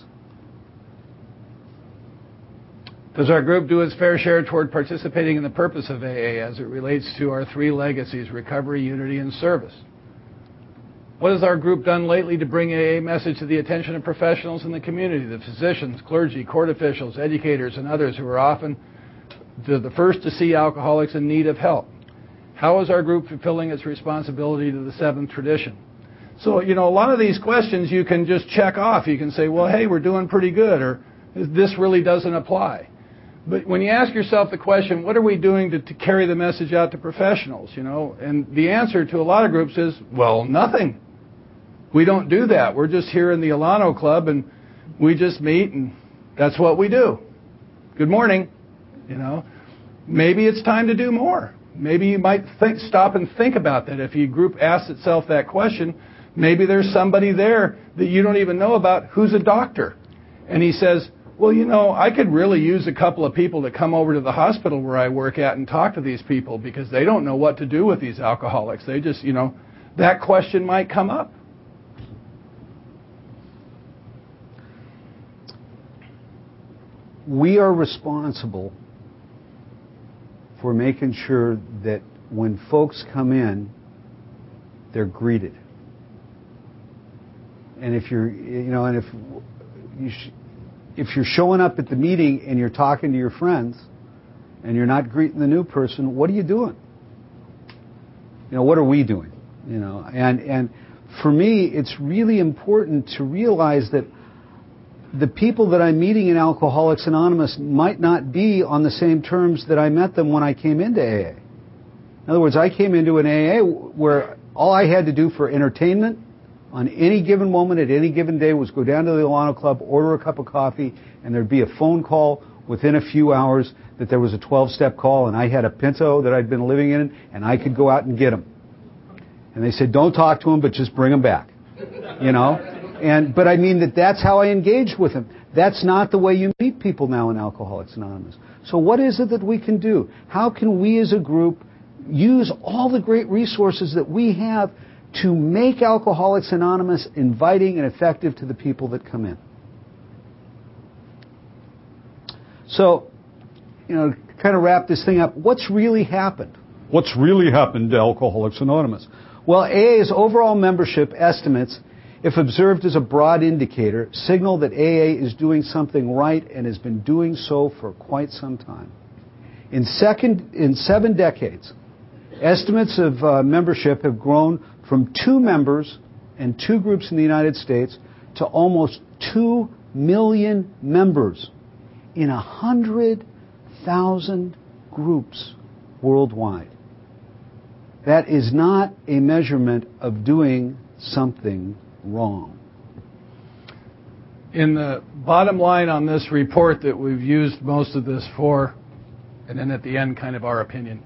Does our group do its fair share toward participating in the purpose of AA as it relates to our 3 legacies: recovery, unity, and service? What has our group done lately to bring AA message to the attention of professionals in the community, the physicians, clergy, court officials, educators, and others who are often the first to see alcoholics in need of help? How is our group fulfilling its responsibility to the 7th tradition? So, you know, a lot of these questions you can just check off. You can say, well, hey, we're doing pretty good, or this really doesn't apply. But when you ask yourself the question, what are we doing to carry the message out to professionals, you know? And the answer to a lot of groups is, well, nothing. We don't do that. We're just here in the Alano Club, and we just meet, and that's what we do. Good morning, you know. Maybe it's time to do more. Maybe you might stop and think about that. If your group asks itself that question, maybe there's somebody there that you don't even know about who's a doctor. And he says, well, you know, I could really use a couple of people to come over to the hospital where I work at and talk to these people because they don't know what to do with these alcoholics. They just, you know, that question might come up. We are responsible for making sure that when folks come in, they're greeted. And if you're, you know, and if you're showing up at the meeting and you're talking to your friends and you're not greeting the new person, what are you doing? You know, what are we doing? You know, and for me, it's really important to realize that the people that I'm meeting in Alcoholics Anonymous might not be on the same terms that I met them when I came into AA. In other words, I came into an AA where all I had to do for entertainment on any given moment at any given day was go down to the Alano Club, order a cup of coffee, and there'd be a phone call within a few hours that there was a 12-step call, and I had a Pinto that I'd been living in, and I could go out and get them. And they said, don't talk to them, but just bring them back. you know. But I mean that's how I engaged with him. That's not the way you meet people now in Alcoholics Anonymous. So what is it that we can do? How can we as a group use all the great resources that we have to make Alcoholics Anonymous inviting and effective to the people that come in? So, you know, to kind of wrap this thing up, what's really happened? What's really happened to Alcoholics Anonymous? Well, AA's overall membership estimates, if observed as a broad indicator, signal that AA is doing something right and has been doing so for quite some time. In 7 decades, estimates of membership have grown from 2 members and 2 groups in the United States to almost 2 million members in 100,000 groups worldwide. That is not a measurement of doing something wrong. In the bottom line on this report that we've used most of this for, and then at the end kind of our opinion,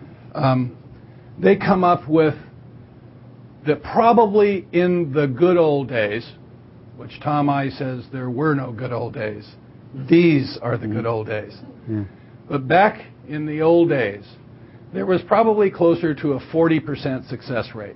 they come up with that probably in the good old days, which Tom I says there were no good old days, these are the good old days. Yeah. But back in the old days, there was probably closer to a 40% success rate.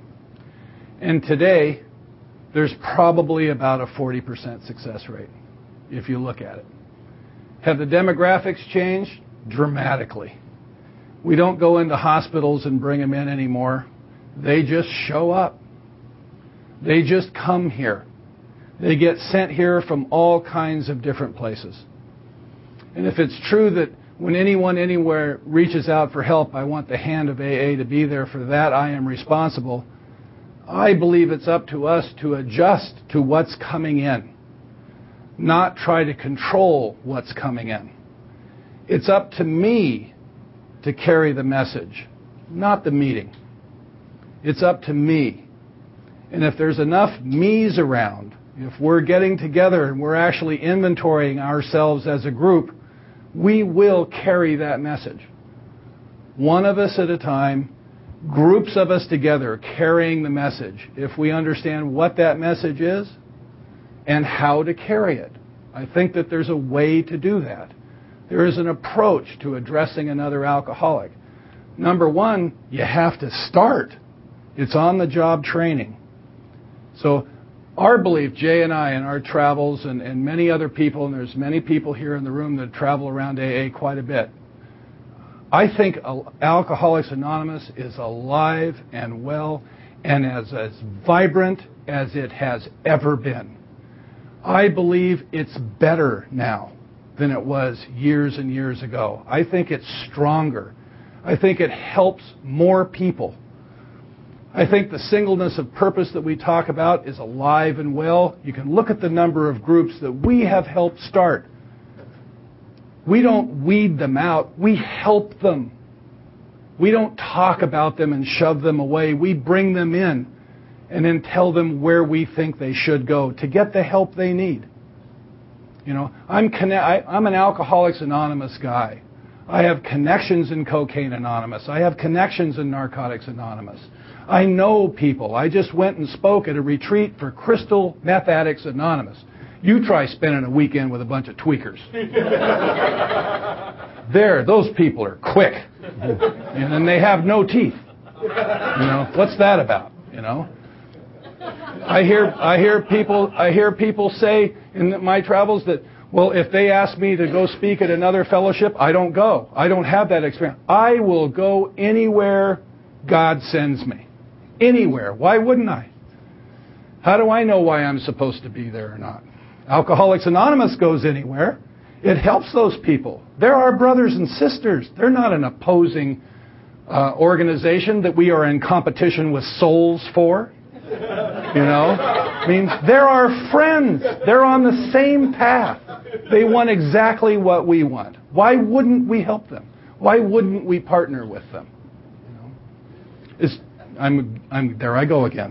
And today, there's probably about a 40% success rate, if you look at it. Have the demographics changed? Dramatically. We don't go into hospitals and bring them in anymore. They just show up. They just come here. They get sent here from all kinds of different places. And if it's true that when anyone anywhere reaches out for help, I want the hand of AA to be there for that, I am responsible. I believe it's up to us to adjust to what's coming in, not try to control what's coming in. It's up to me to carry the message, not the meeting. It's up to me. And if there's enough me's around, if we're getting together and we're actually inventorying ourselves as a group, we will carry that message. One of us at a time, groups of us together carrying the message, if we understand what that message is and how to carry it. I think that there's a way to do that. There is an approach to addressing another alcoholic. Number one, you have to start. It's on-the-job training. So our belief, Jay and I, in our travels, and many other people, and there's many people here in the room that travel around AA quite a bit, I think Alcoholics Anonymous is alive and well and as vibrant as it has ever been. I believe it's better now than it was years and years ago. I think it's stronger. I think it helps more people. I think the singleness of purpose that we talk about is alive and well. You can look at the number of groups that we have helped start. We don't weed them out. We help them. We don't talk about them and shove them away. We bring them in and then tell them where we think they should go to get the help they need. You know, I'm an Alcoholics Anonymous guy. I have connections in Cocaine Anonymous. I have connections in Narcotics Anonymous. I know people. I just went and spoke at a retreat for Crystal Meth Addicts Anonymous. You try spending a weekend with a bunch of tweakers. Those people are quick. And they have no teeth. You know, what's that about? You know? I hear people say in my travels that, well, if they ask me to go speak at another fellowship, I don't go. I don't have that experience. I will go anywhere God sends me. Anywhere. Why wouldn't I? How do I know why I'm supposed to be there or not? Alcoholics Anonymous goes anywhere. It helps those people. They're our brothers and sisters. They're not an opposing organization that we are in competition with souls for. You know? I mean, they're our friends. They're on the same path. They want exactly what we want. Why wouldn't we help them? Why wouldn't we partner with them? You know? There I go again.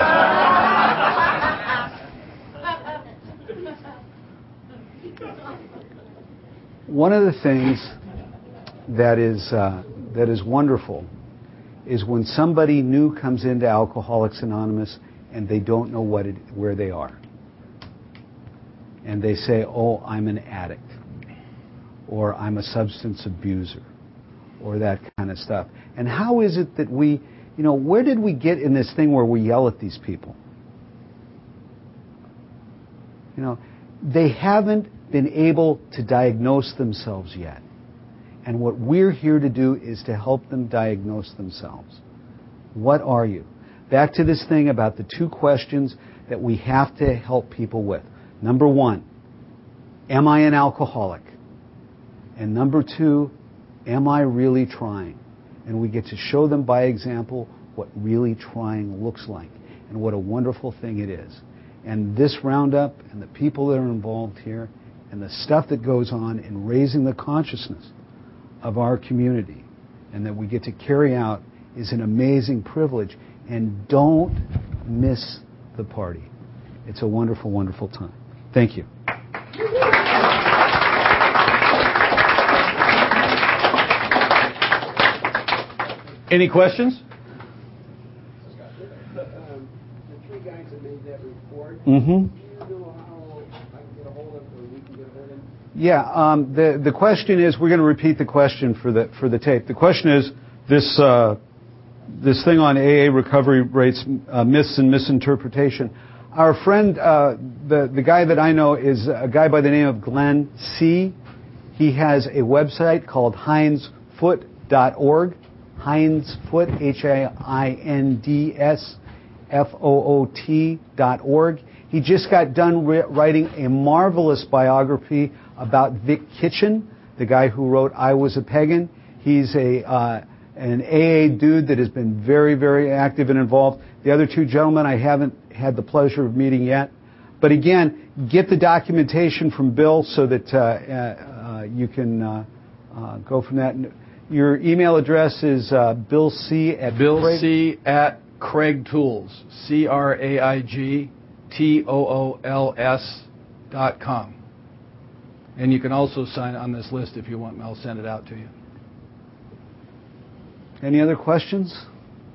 One of the things that is wonderful is when somebody new comes into Alcoholics Anonymous and they don't know where they are. And they say, oh, I'm an addict, or I'm a substance abuser, or that kind of stuff. And how is it that where did we get in this thing where we yell at these people? They haven't been able to diagnose themselves yet. And what we're here to do is to help them diagnose themselves. What are you? Back to this thing about the 2 questions that we have to help people with. Number 1, am I an alcoholic? And number 2, am I really trying? And we get to show them by example what really trying looks like and what a wonderful thing it is. And this roundup and the people that are involved here and the stuff that goes on in raising the consciousness of our community and that we get to carry out is an amazing privilege. And don't miss the party. It's a wonderful, wonderful time. Thank you. Any questions? The 3 guys that made that report, Mm-hmm. do you know how I can get a hold of them or we can get a hold of them? Yeah, the question is, we're going to repeat the question for the tape. The question is, this thing on AA recovery rates, myths and misinterpretation. Our friend, the guy that I know is a guy by the name of Glenn C. He has a website called HeinzFoot.org. HeinzFoot, HeinzFoot.org. He just got done writing a marvelous biography about Vic Kitchen, the guy who wrote I Was a Pagan. He's an AA dude that has been very, very active and involved. The other 2 gentlemen I haven't had the pleasure of meeting yet. But again, get the documentation from Bill so that you can go from that. Your email address is Bill C. at Craig Tools, CraigTools.com. And you can also sign on this list if you want, and I'll send it out to you. Any other questions?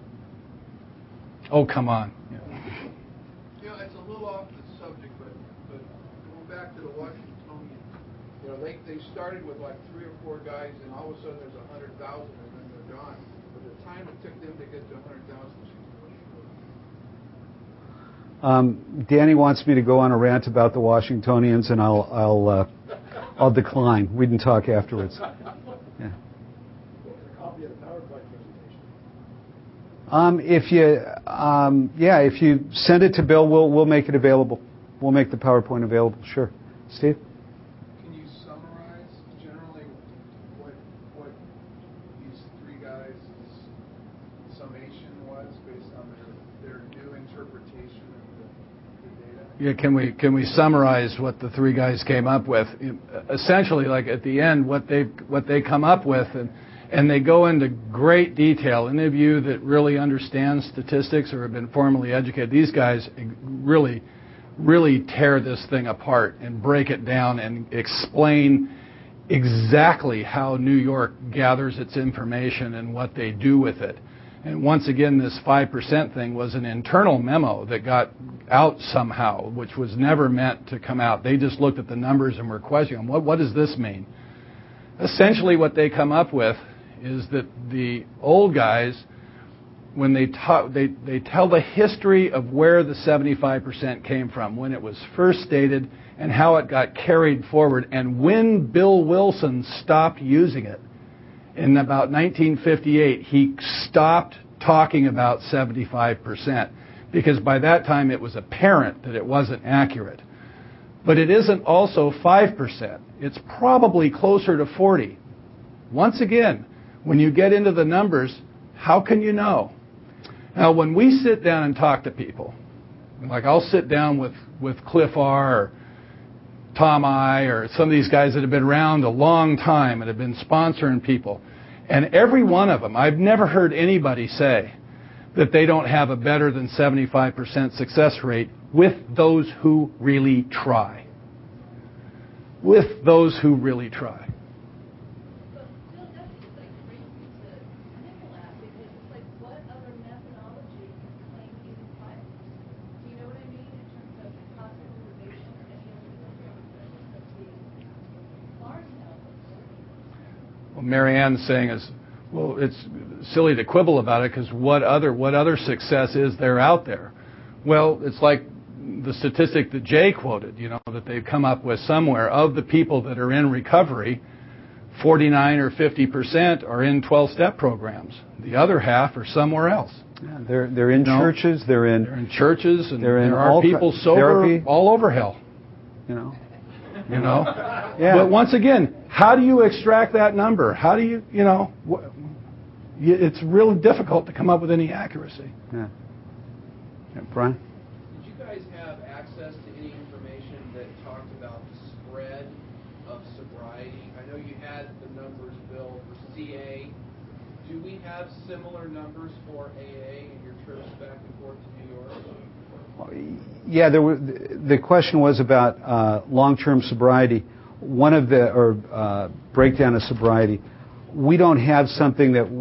Oh, come on. It's a little off the subject, but going back to the Washingtonians, they started with like 3 or 4 guys, and all of a sudden there's 100,000, and then they're gone. But the time it took them to get to 100,000 seems Danny wants me to go on a rant about the Washingtonians, and I'll decline. We can talk afterwards. Yeah. Copy of the PowerPoint presentation. If you send it to Bill, we'll make it available. We'll make the PowerPoint available. Sure. Steve? Can you summarize generally what these 3 guys' summation was based on their new interpretation of the data? Yeah, can we summarize what the 3 guys came up with? Essentially, like at the end, what they come up with, and they go into great detail. Any of you that really understand statistics or have been formally educated, these guys really tear this thing apart and break it down and explain exactly how New York gathers its information and what they do with it. And once again, this 5% thing was an internal memo that got out somehow, which was never meant to come out. They just looked at the numbers and were questioning them. What does this mean? Essentially, what they come up with is that the old guys, when they tell the history of where the 75% came from, when it was first stated and how it got carried forward, and when Bill Wilson stopped using it. In about 1958, he stopped talking about 75% because by that time it was apparent that it wasn't accurate. But it isn't also 5%. It's probably closer to 40. Once again, when you get into the numbers, how can you know? Now, when we sit down and talk to people, like I'll sit down with Cliff R. or Tom I. or some of these guys that have been around a long time and have been sponsoring people, and every one of them, I've never heard anybody say that they don't have a better than 75% success rate with those who really try. With those who really try. what Marianne's saying is, well, it's silly to quibble about it because what other success is there out there? Well, it's like the statistic that Jay quoted, that they've come up with somewhere. Of the people that are in recovery, 49 or 50% are in 12-step programs. The other half are somewhere else. Yeah, they're in churches. They're in churches, and there are people sober therapy. all over hell. Yeah. But once again, how do you extract that number? How do you, it's really difficult to come up with any accuracy. Yeah, Brian? Did you guys have access to any information that talked about the spread of sobriety? I know you had the numbers, Bill, for CA. Do we have similar numbers for AA in your trips back and forth to New York? Yeah, the question was about long-term sobriety. One of the breakdown of sobriety. We don't have something that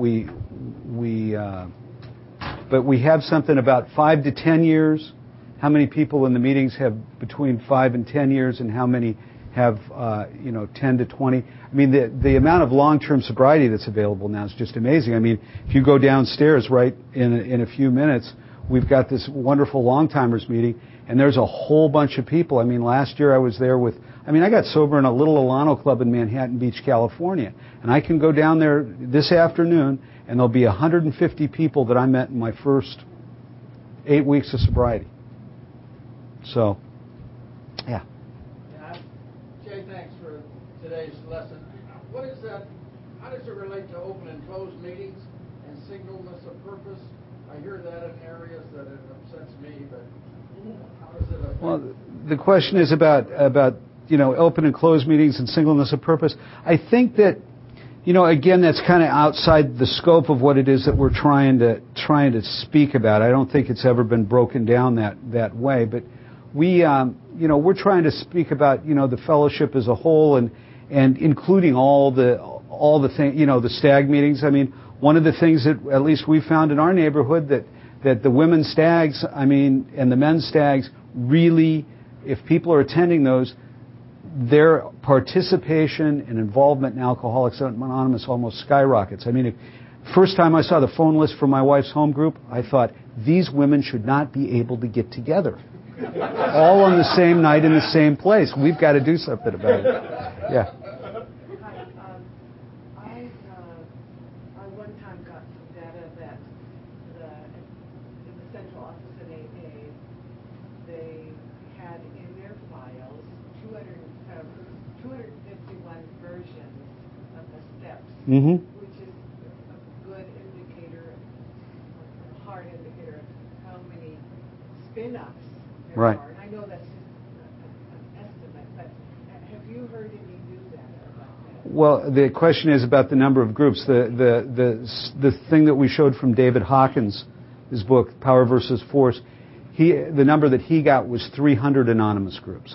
but we have something about 5 to 10 years. How many people in the meetings have between 5 and 10 years, and how many have 10 to 20? I mean, the amount of long-term sobriety that's available now is just amazing. I mean, if you go downstairs right in a few minutes, we've got this wonderful long-timers meeting, and there's a whole bunch of people. I mean, last year I was there I got sober in a little Alano club in Manhattan Beach, California. And I can go down there this afternoon, and there'll be 150 people that I met in my first 8 weeks of sobriety. So, yeah. Jay, thanks for today's lesson. What is that? How does it relate to open and closed meetings and singleness of purpose? I hear that in areas that it upsets me, but how does it affect? Well, the question is about open and closed meetings and singleness of purpose. I think that, again, that's kind of outside the scope of what it is that we're trying to speak about. I don't think it's ever been broken down that way. But we're trying to speak about the fellowship as a whole and including all the things, the stag meetings. I mean, one of the things that at least we found in our neighborhood that the women's stags, and the men's stags really, if people are attending those, their participation and involvement in Alcoholics Anonymous almost skyrockets. First time I saw the phone list for my wife's home group, I thought, these women should not be able to get together. All on the same night in the same place. We've got to do something about it. Yeah. I one time got some data that in the central office in AA, they had in their files 251 versions of the steps, which is a good indicator, a hard indicator of how many spin-offs there Right. are. And I know that's just an estimate, but have you heard any new data about that? Well, the question is about the number of groups. The thing that we showed from David Hawkins, his book Power versus Force, the number that he got was 300 anonymous groups.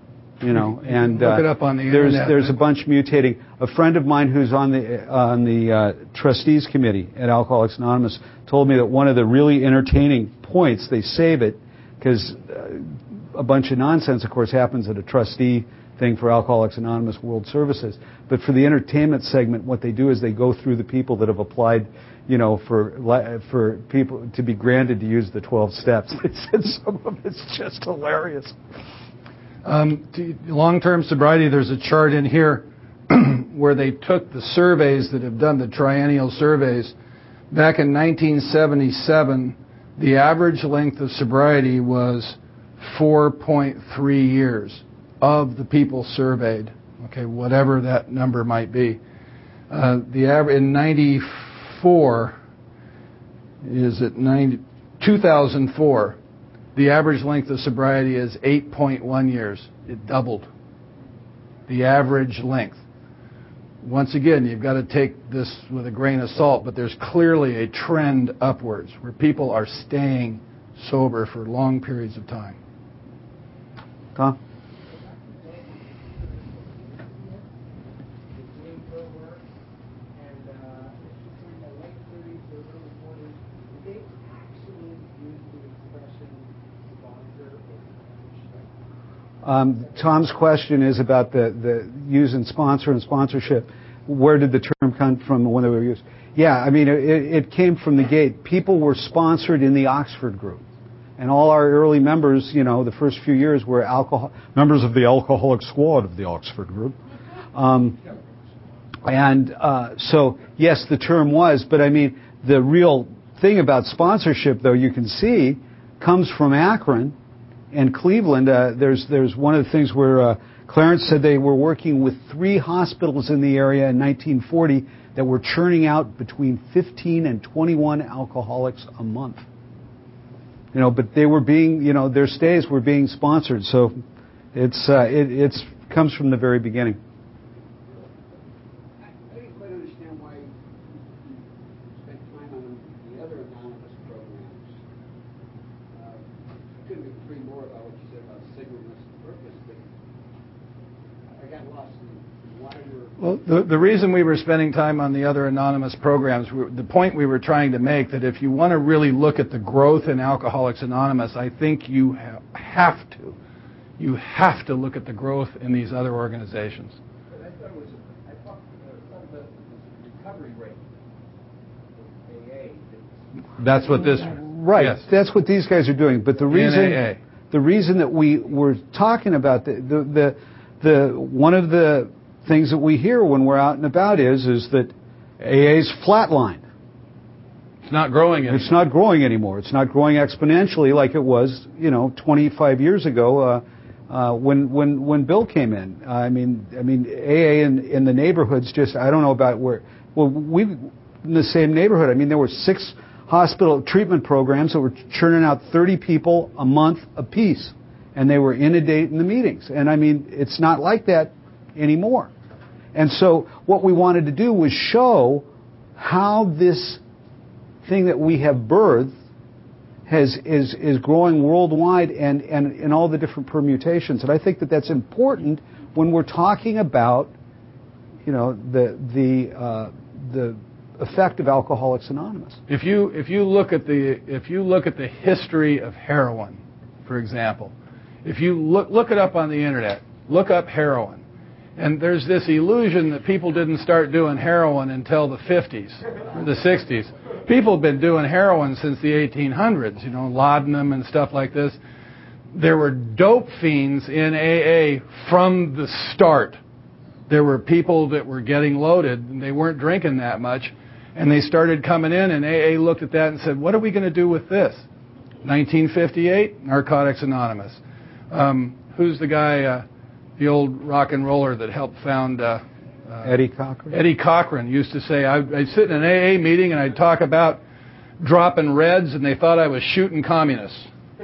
And look it up on the internet. There's a bunch mutating. A friend of mine who's on the trustees committee at Alcoholics Anonymous told me that one of the really entertaining points, they save it because a bunch of nonsense, of course, happens at a trustee thing for Alcoholics Anonymous World Services. But for the entertainment segment, what they do is they go through the people that have applied, for people to be granted to use the 12 steps. They said some of it's just hilarious. Long-term sobriety, there's a chart in here where they took the surveys that have done the triennial surveys. Back in 1977, the average length of sobriety was 4.3 years of the people surveyed. Okay, whatever that number might be. The average in 94 is at 2004. The average length of sobriety is 8.1 years. It doubled. The average length. Once again, you've got to take this with a grain of salt, but there's clearly a trend upwards where people are staying sober for long periods of time. Tom? Tom's question is about the use in sponsor and sponsorship. where did the term come from when they were used? Yeah, I mean, it came from the gate. People were sponsored in the Oxford group. And all our early members, the first few years were members of the alcoholic squad of the Oxford group. So, yes, the term was, but I mean, the real thing about sponsorship, though, you can see, comes from Akron and Cleveland. There's one of the things where Clarence said they were working with 3 hospitals in the area in 1940 that were churning out between 15 and 21 alcoholics a month. But they were being, their stays were being sponsored. So it's comes from the very beginning. I didn't quite understand why you spent time on the other anonymous programs. I couldn't agree more about what you said about singleness and purpose, but I got lost in why you were... Well, the reason we were spending time on the other anonymous programs, the point we were trying to make, that if you want to really look at the growth in Alcoholics Anonymous, I think you have to look at the growth in these other organizations. But I thought the recovery rate of AA... That's what this... Right, yes. That's what these guys are doing. But the reason that we were talking about the one of the things that we hear when we're out and about is that AA's flatlined. It's not growing anymore. It's not growing anymore. It's not growing exponentially like it was, 25 years ago when Bill came in. I mean, AA in the neighborhoods just, I don't know about where. Well, we in the same neighborhood. I mean, there were 6 hospital treatment programs that were churning out 30 people a month apiece, and they were inundated in the meetings. And I mean, it's not like that anymore. And so what we wanted to do was show how this thing that we have birthed is growing worldwide and in all the different permutations. And I think that that's important when we're talking about, the effect of Alcoholics Anonymous. If you look at the history of heroin, for example, if you look it up on the internet, look up heroin. And there's this illusion that people didn't start doing heroin until the 50s or the 60s. People have been doing heroin since the 1800s, laudanum and stuff like this. There were dope fiends in AA from the start. There were people that were getting loaded, and they weren't drinking that much, and they started coming in, and AA looked at that and said, what are we going to do with this? 1958, Narcotics Anonymous. Who's the guy... the old rock and roller that helped found... Eddie Cochran? Eddie Cochran used to say, I'd sit in an AA meeting and I'd talk about dropping reds and they thought I was shooting communists.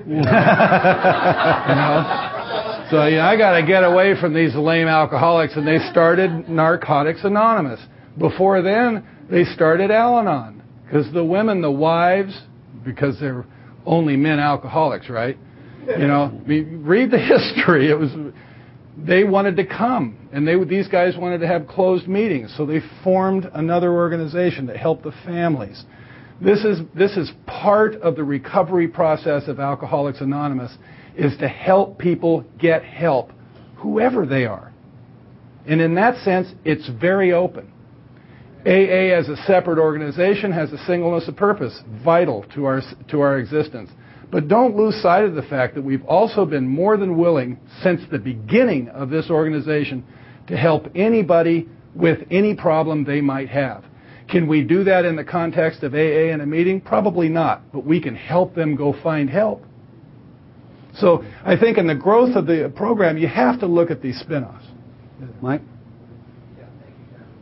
So I got to get away from these lame alcoholics, and they started Narcotics Anonymous. Before then, they started Al-Anon, because the women, the wives, because they're only men alcoholics, right? Read the history. It was... They wanted to come, and these guys wanted to have closed meetings, so they formed another organization to help the families. This is part of the recovery process of Alcoholics Anonymous, is to help people get help, whoever they are. And in that sense, it's very open. AA as a separate organization has a singleness of purpose, vital to our existence. But don't lose sight of the fact that we've also been more than willing, since the beginning of this organization, to help anybody with any problem they might have. Can we do that in the context of AA in a meeting? Probably not, but we can help them go find help. So I think in the growth of the program, you have to look at these spin-offs. Mike? Yeah, thank you, Karen,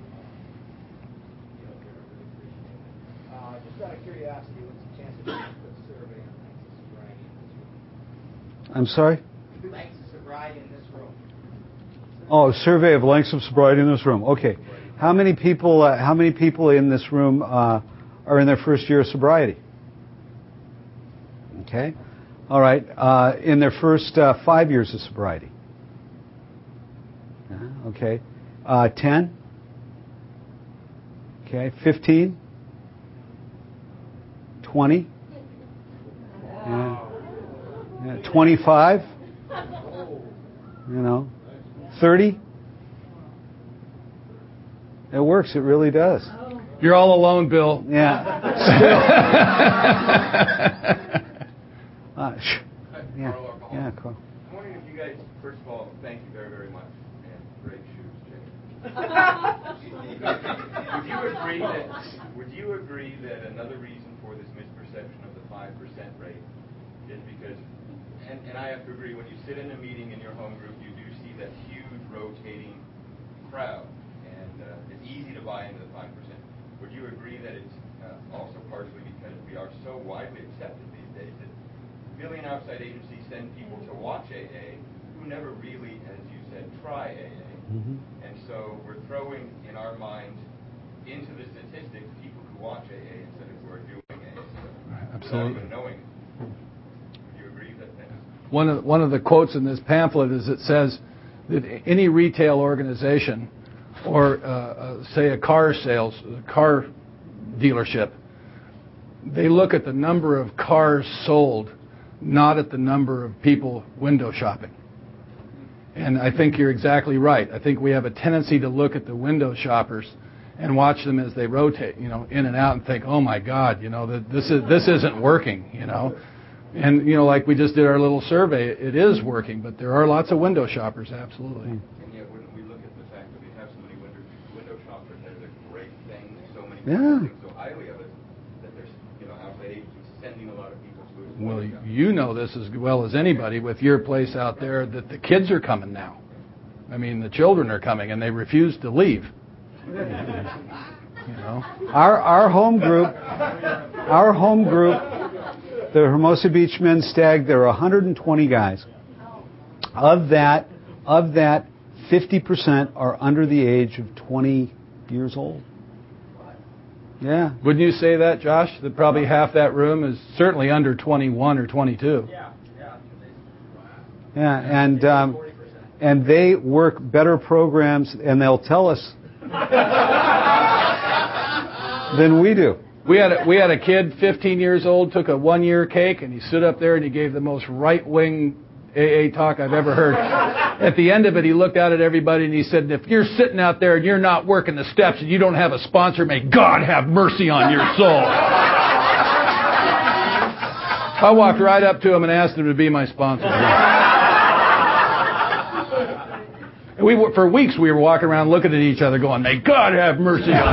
for your just out of curiosity, what's the chance of doing a survey on lengths of sobriety in this room? I'm sorry? Lengths of sobriety in this room. Oh, a survey of lengths of sobriety in this room. Okay. How many people in this room are in their first year of sobriety? Okay. All right. In their first 5 years of sobriety? Okay. 10? Okay. 15? 20? 25? 30? It works. It really does. You're all alone, Bill. Yeah. Yeah. Yeah, Carl. I'm wondering if you guys, first of all, thank you very, very much, and great shoes, Jay. Would you agree that another reason for this misperception of the 5% rate is because, and I have to agree, when you sit in a meeting in your home group, you do see that huge rotating crowd, and it's easy to buy into the 5%. Would you agree that it's also partially because we are so widely accepted these days that really an outside agency send people to watch AA who never really, as you said, try AA. Mm-hmm. And so we're throwing in our minds into the statistics people who watch AA instead of who are doing AA. Absolutely. Without even knowing. Would you agree that that's... One of the quotes in this pamphlet is it says that any retail organization or say a car dealership, they look at the number of cars sold, not at the number of people window shopping. And I think you're exactly right. I think we have a tendency to look at the window shoppers and watch them as they rotate, in and out, and think, oh my God, this isn't working, And like we just did our little survey, it is working, but there are lots of window shoppers, absolutely. And yet when we look at the fact that we have so many window shoppers, there's a great thing, so many people think so highly of it, that there's outside agencies sending a lot of people to it. Well, you know this as well as anybody with your place out there that the kids are coming now. I mean, the children are coming and they refuse to leave. Our home group, the Hermosa Beach Men's Stag, there are 120 guys. Of that, 50% are under the age of 20 years old. Yeah. Wouldn't you say that, Josh? That probably half that room is certainly under 21 or 22. Yeah, and they work better programs, and they'll tell us than we do. We had a kid, 15 years old, took a 1-year cake, and he stood up there and he gave the most right-wing AA talk I've ever heard. At the end of it, he looked out at everybody and he said, if you're sitting out there and you're not working the steps and you don't have a sponsor, may God have mercy on your soul. I walked right up to him and asked him to be my sponsor. And for weeks we were walking around looking at each other going, may God have mercy on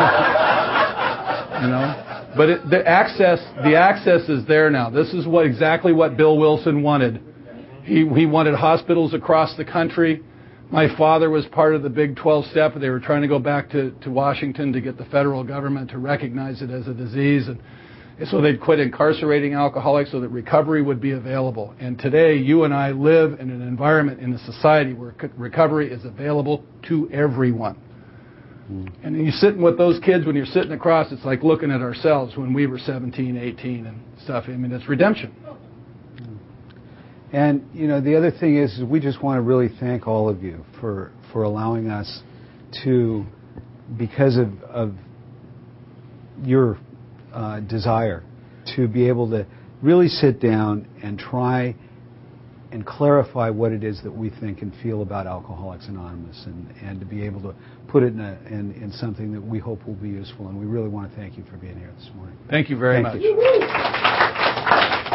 your soul. But the access is there now. This is exactly what Bill Wilson wanted. He wanted hospitals across the country. My father was part of the Big 12 step. They were trying to go back to Washington to get the federal government to recognize it as a disease. And so they'd quit incarcerating alcoholics so that recovery would be available. And today, you and I live in an environment, in a society where recovery is available to everyone. And you're sitting with those kids, when you're sitting across, it's like looking at ourselves when we were 17, 18 and stuff. I mean, it's redemption. And, the other thing is we just want to really thank all of you for allowing us to, because of your desire, to be able to really sit down and try and clarify what it is that we think and feel about Alcoholics Anonymous, and to be able to put it in something that we hope will be useful. And we really want to thank you for being here this morning. Thank you very much.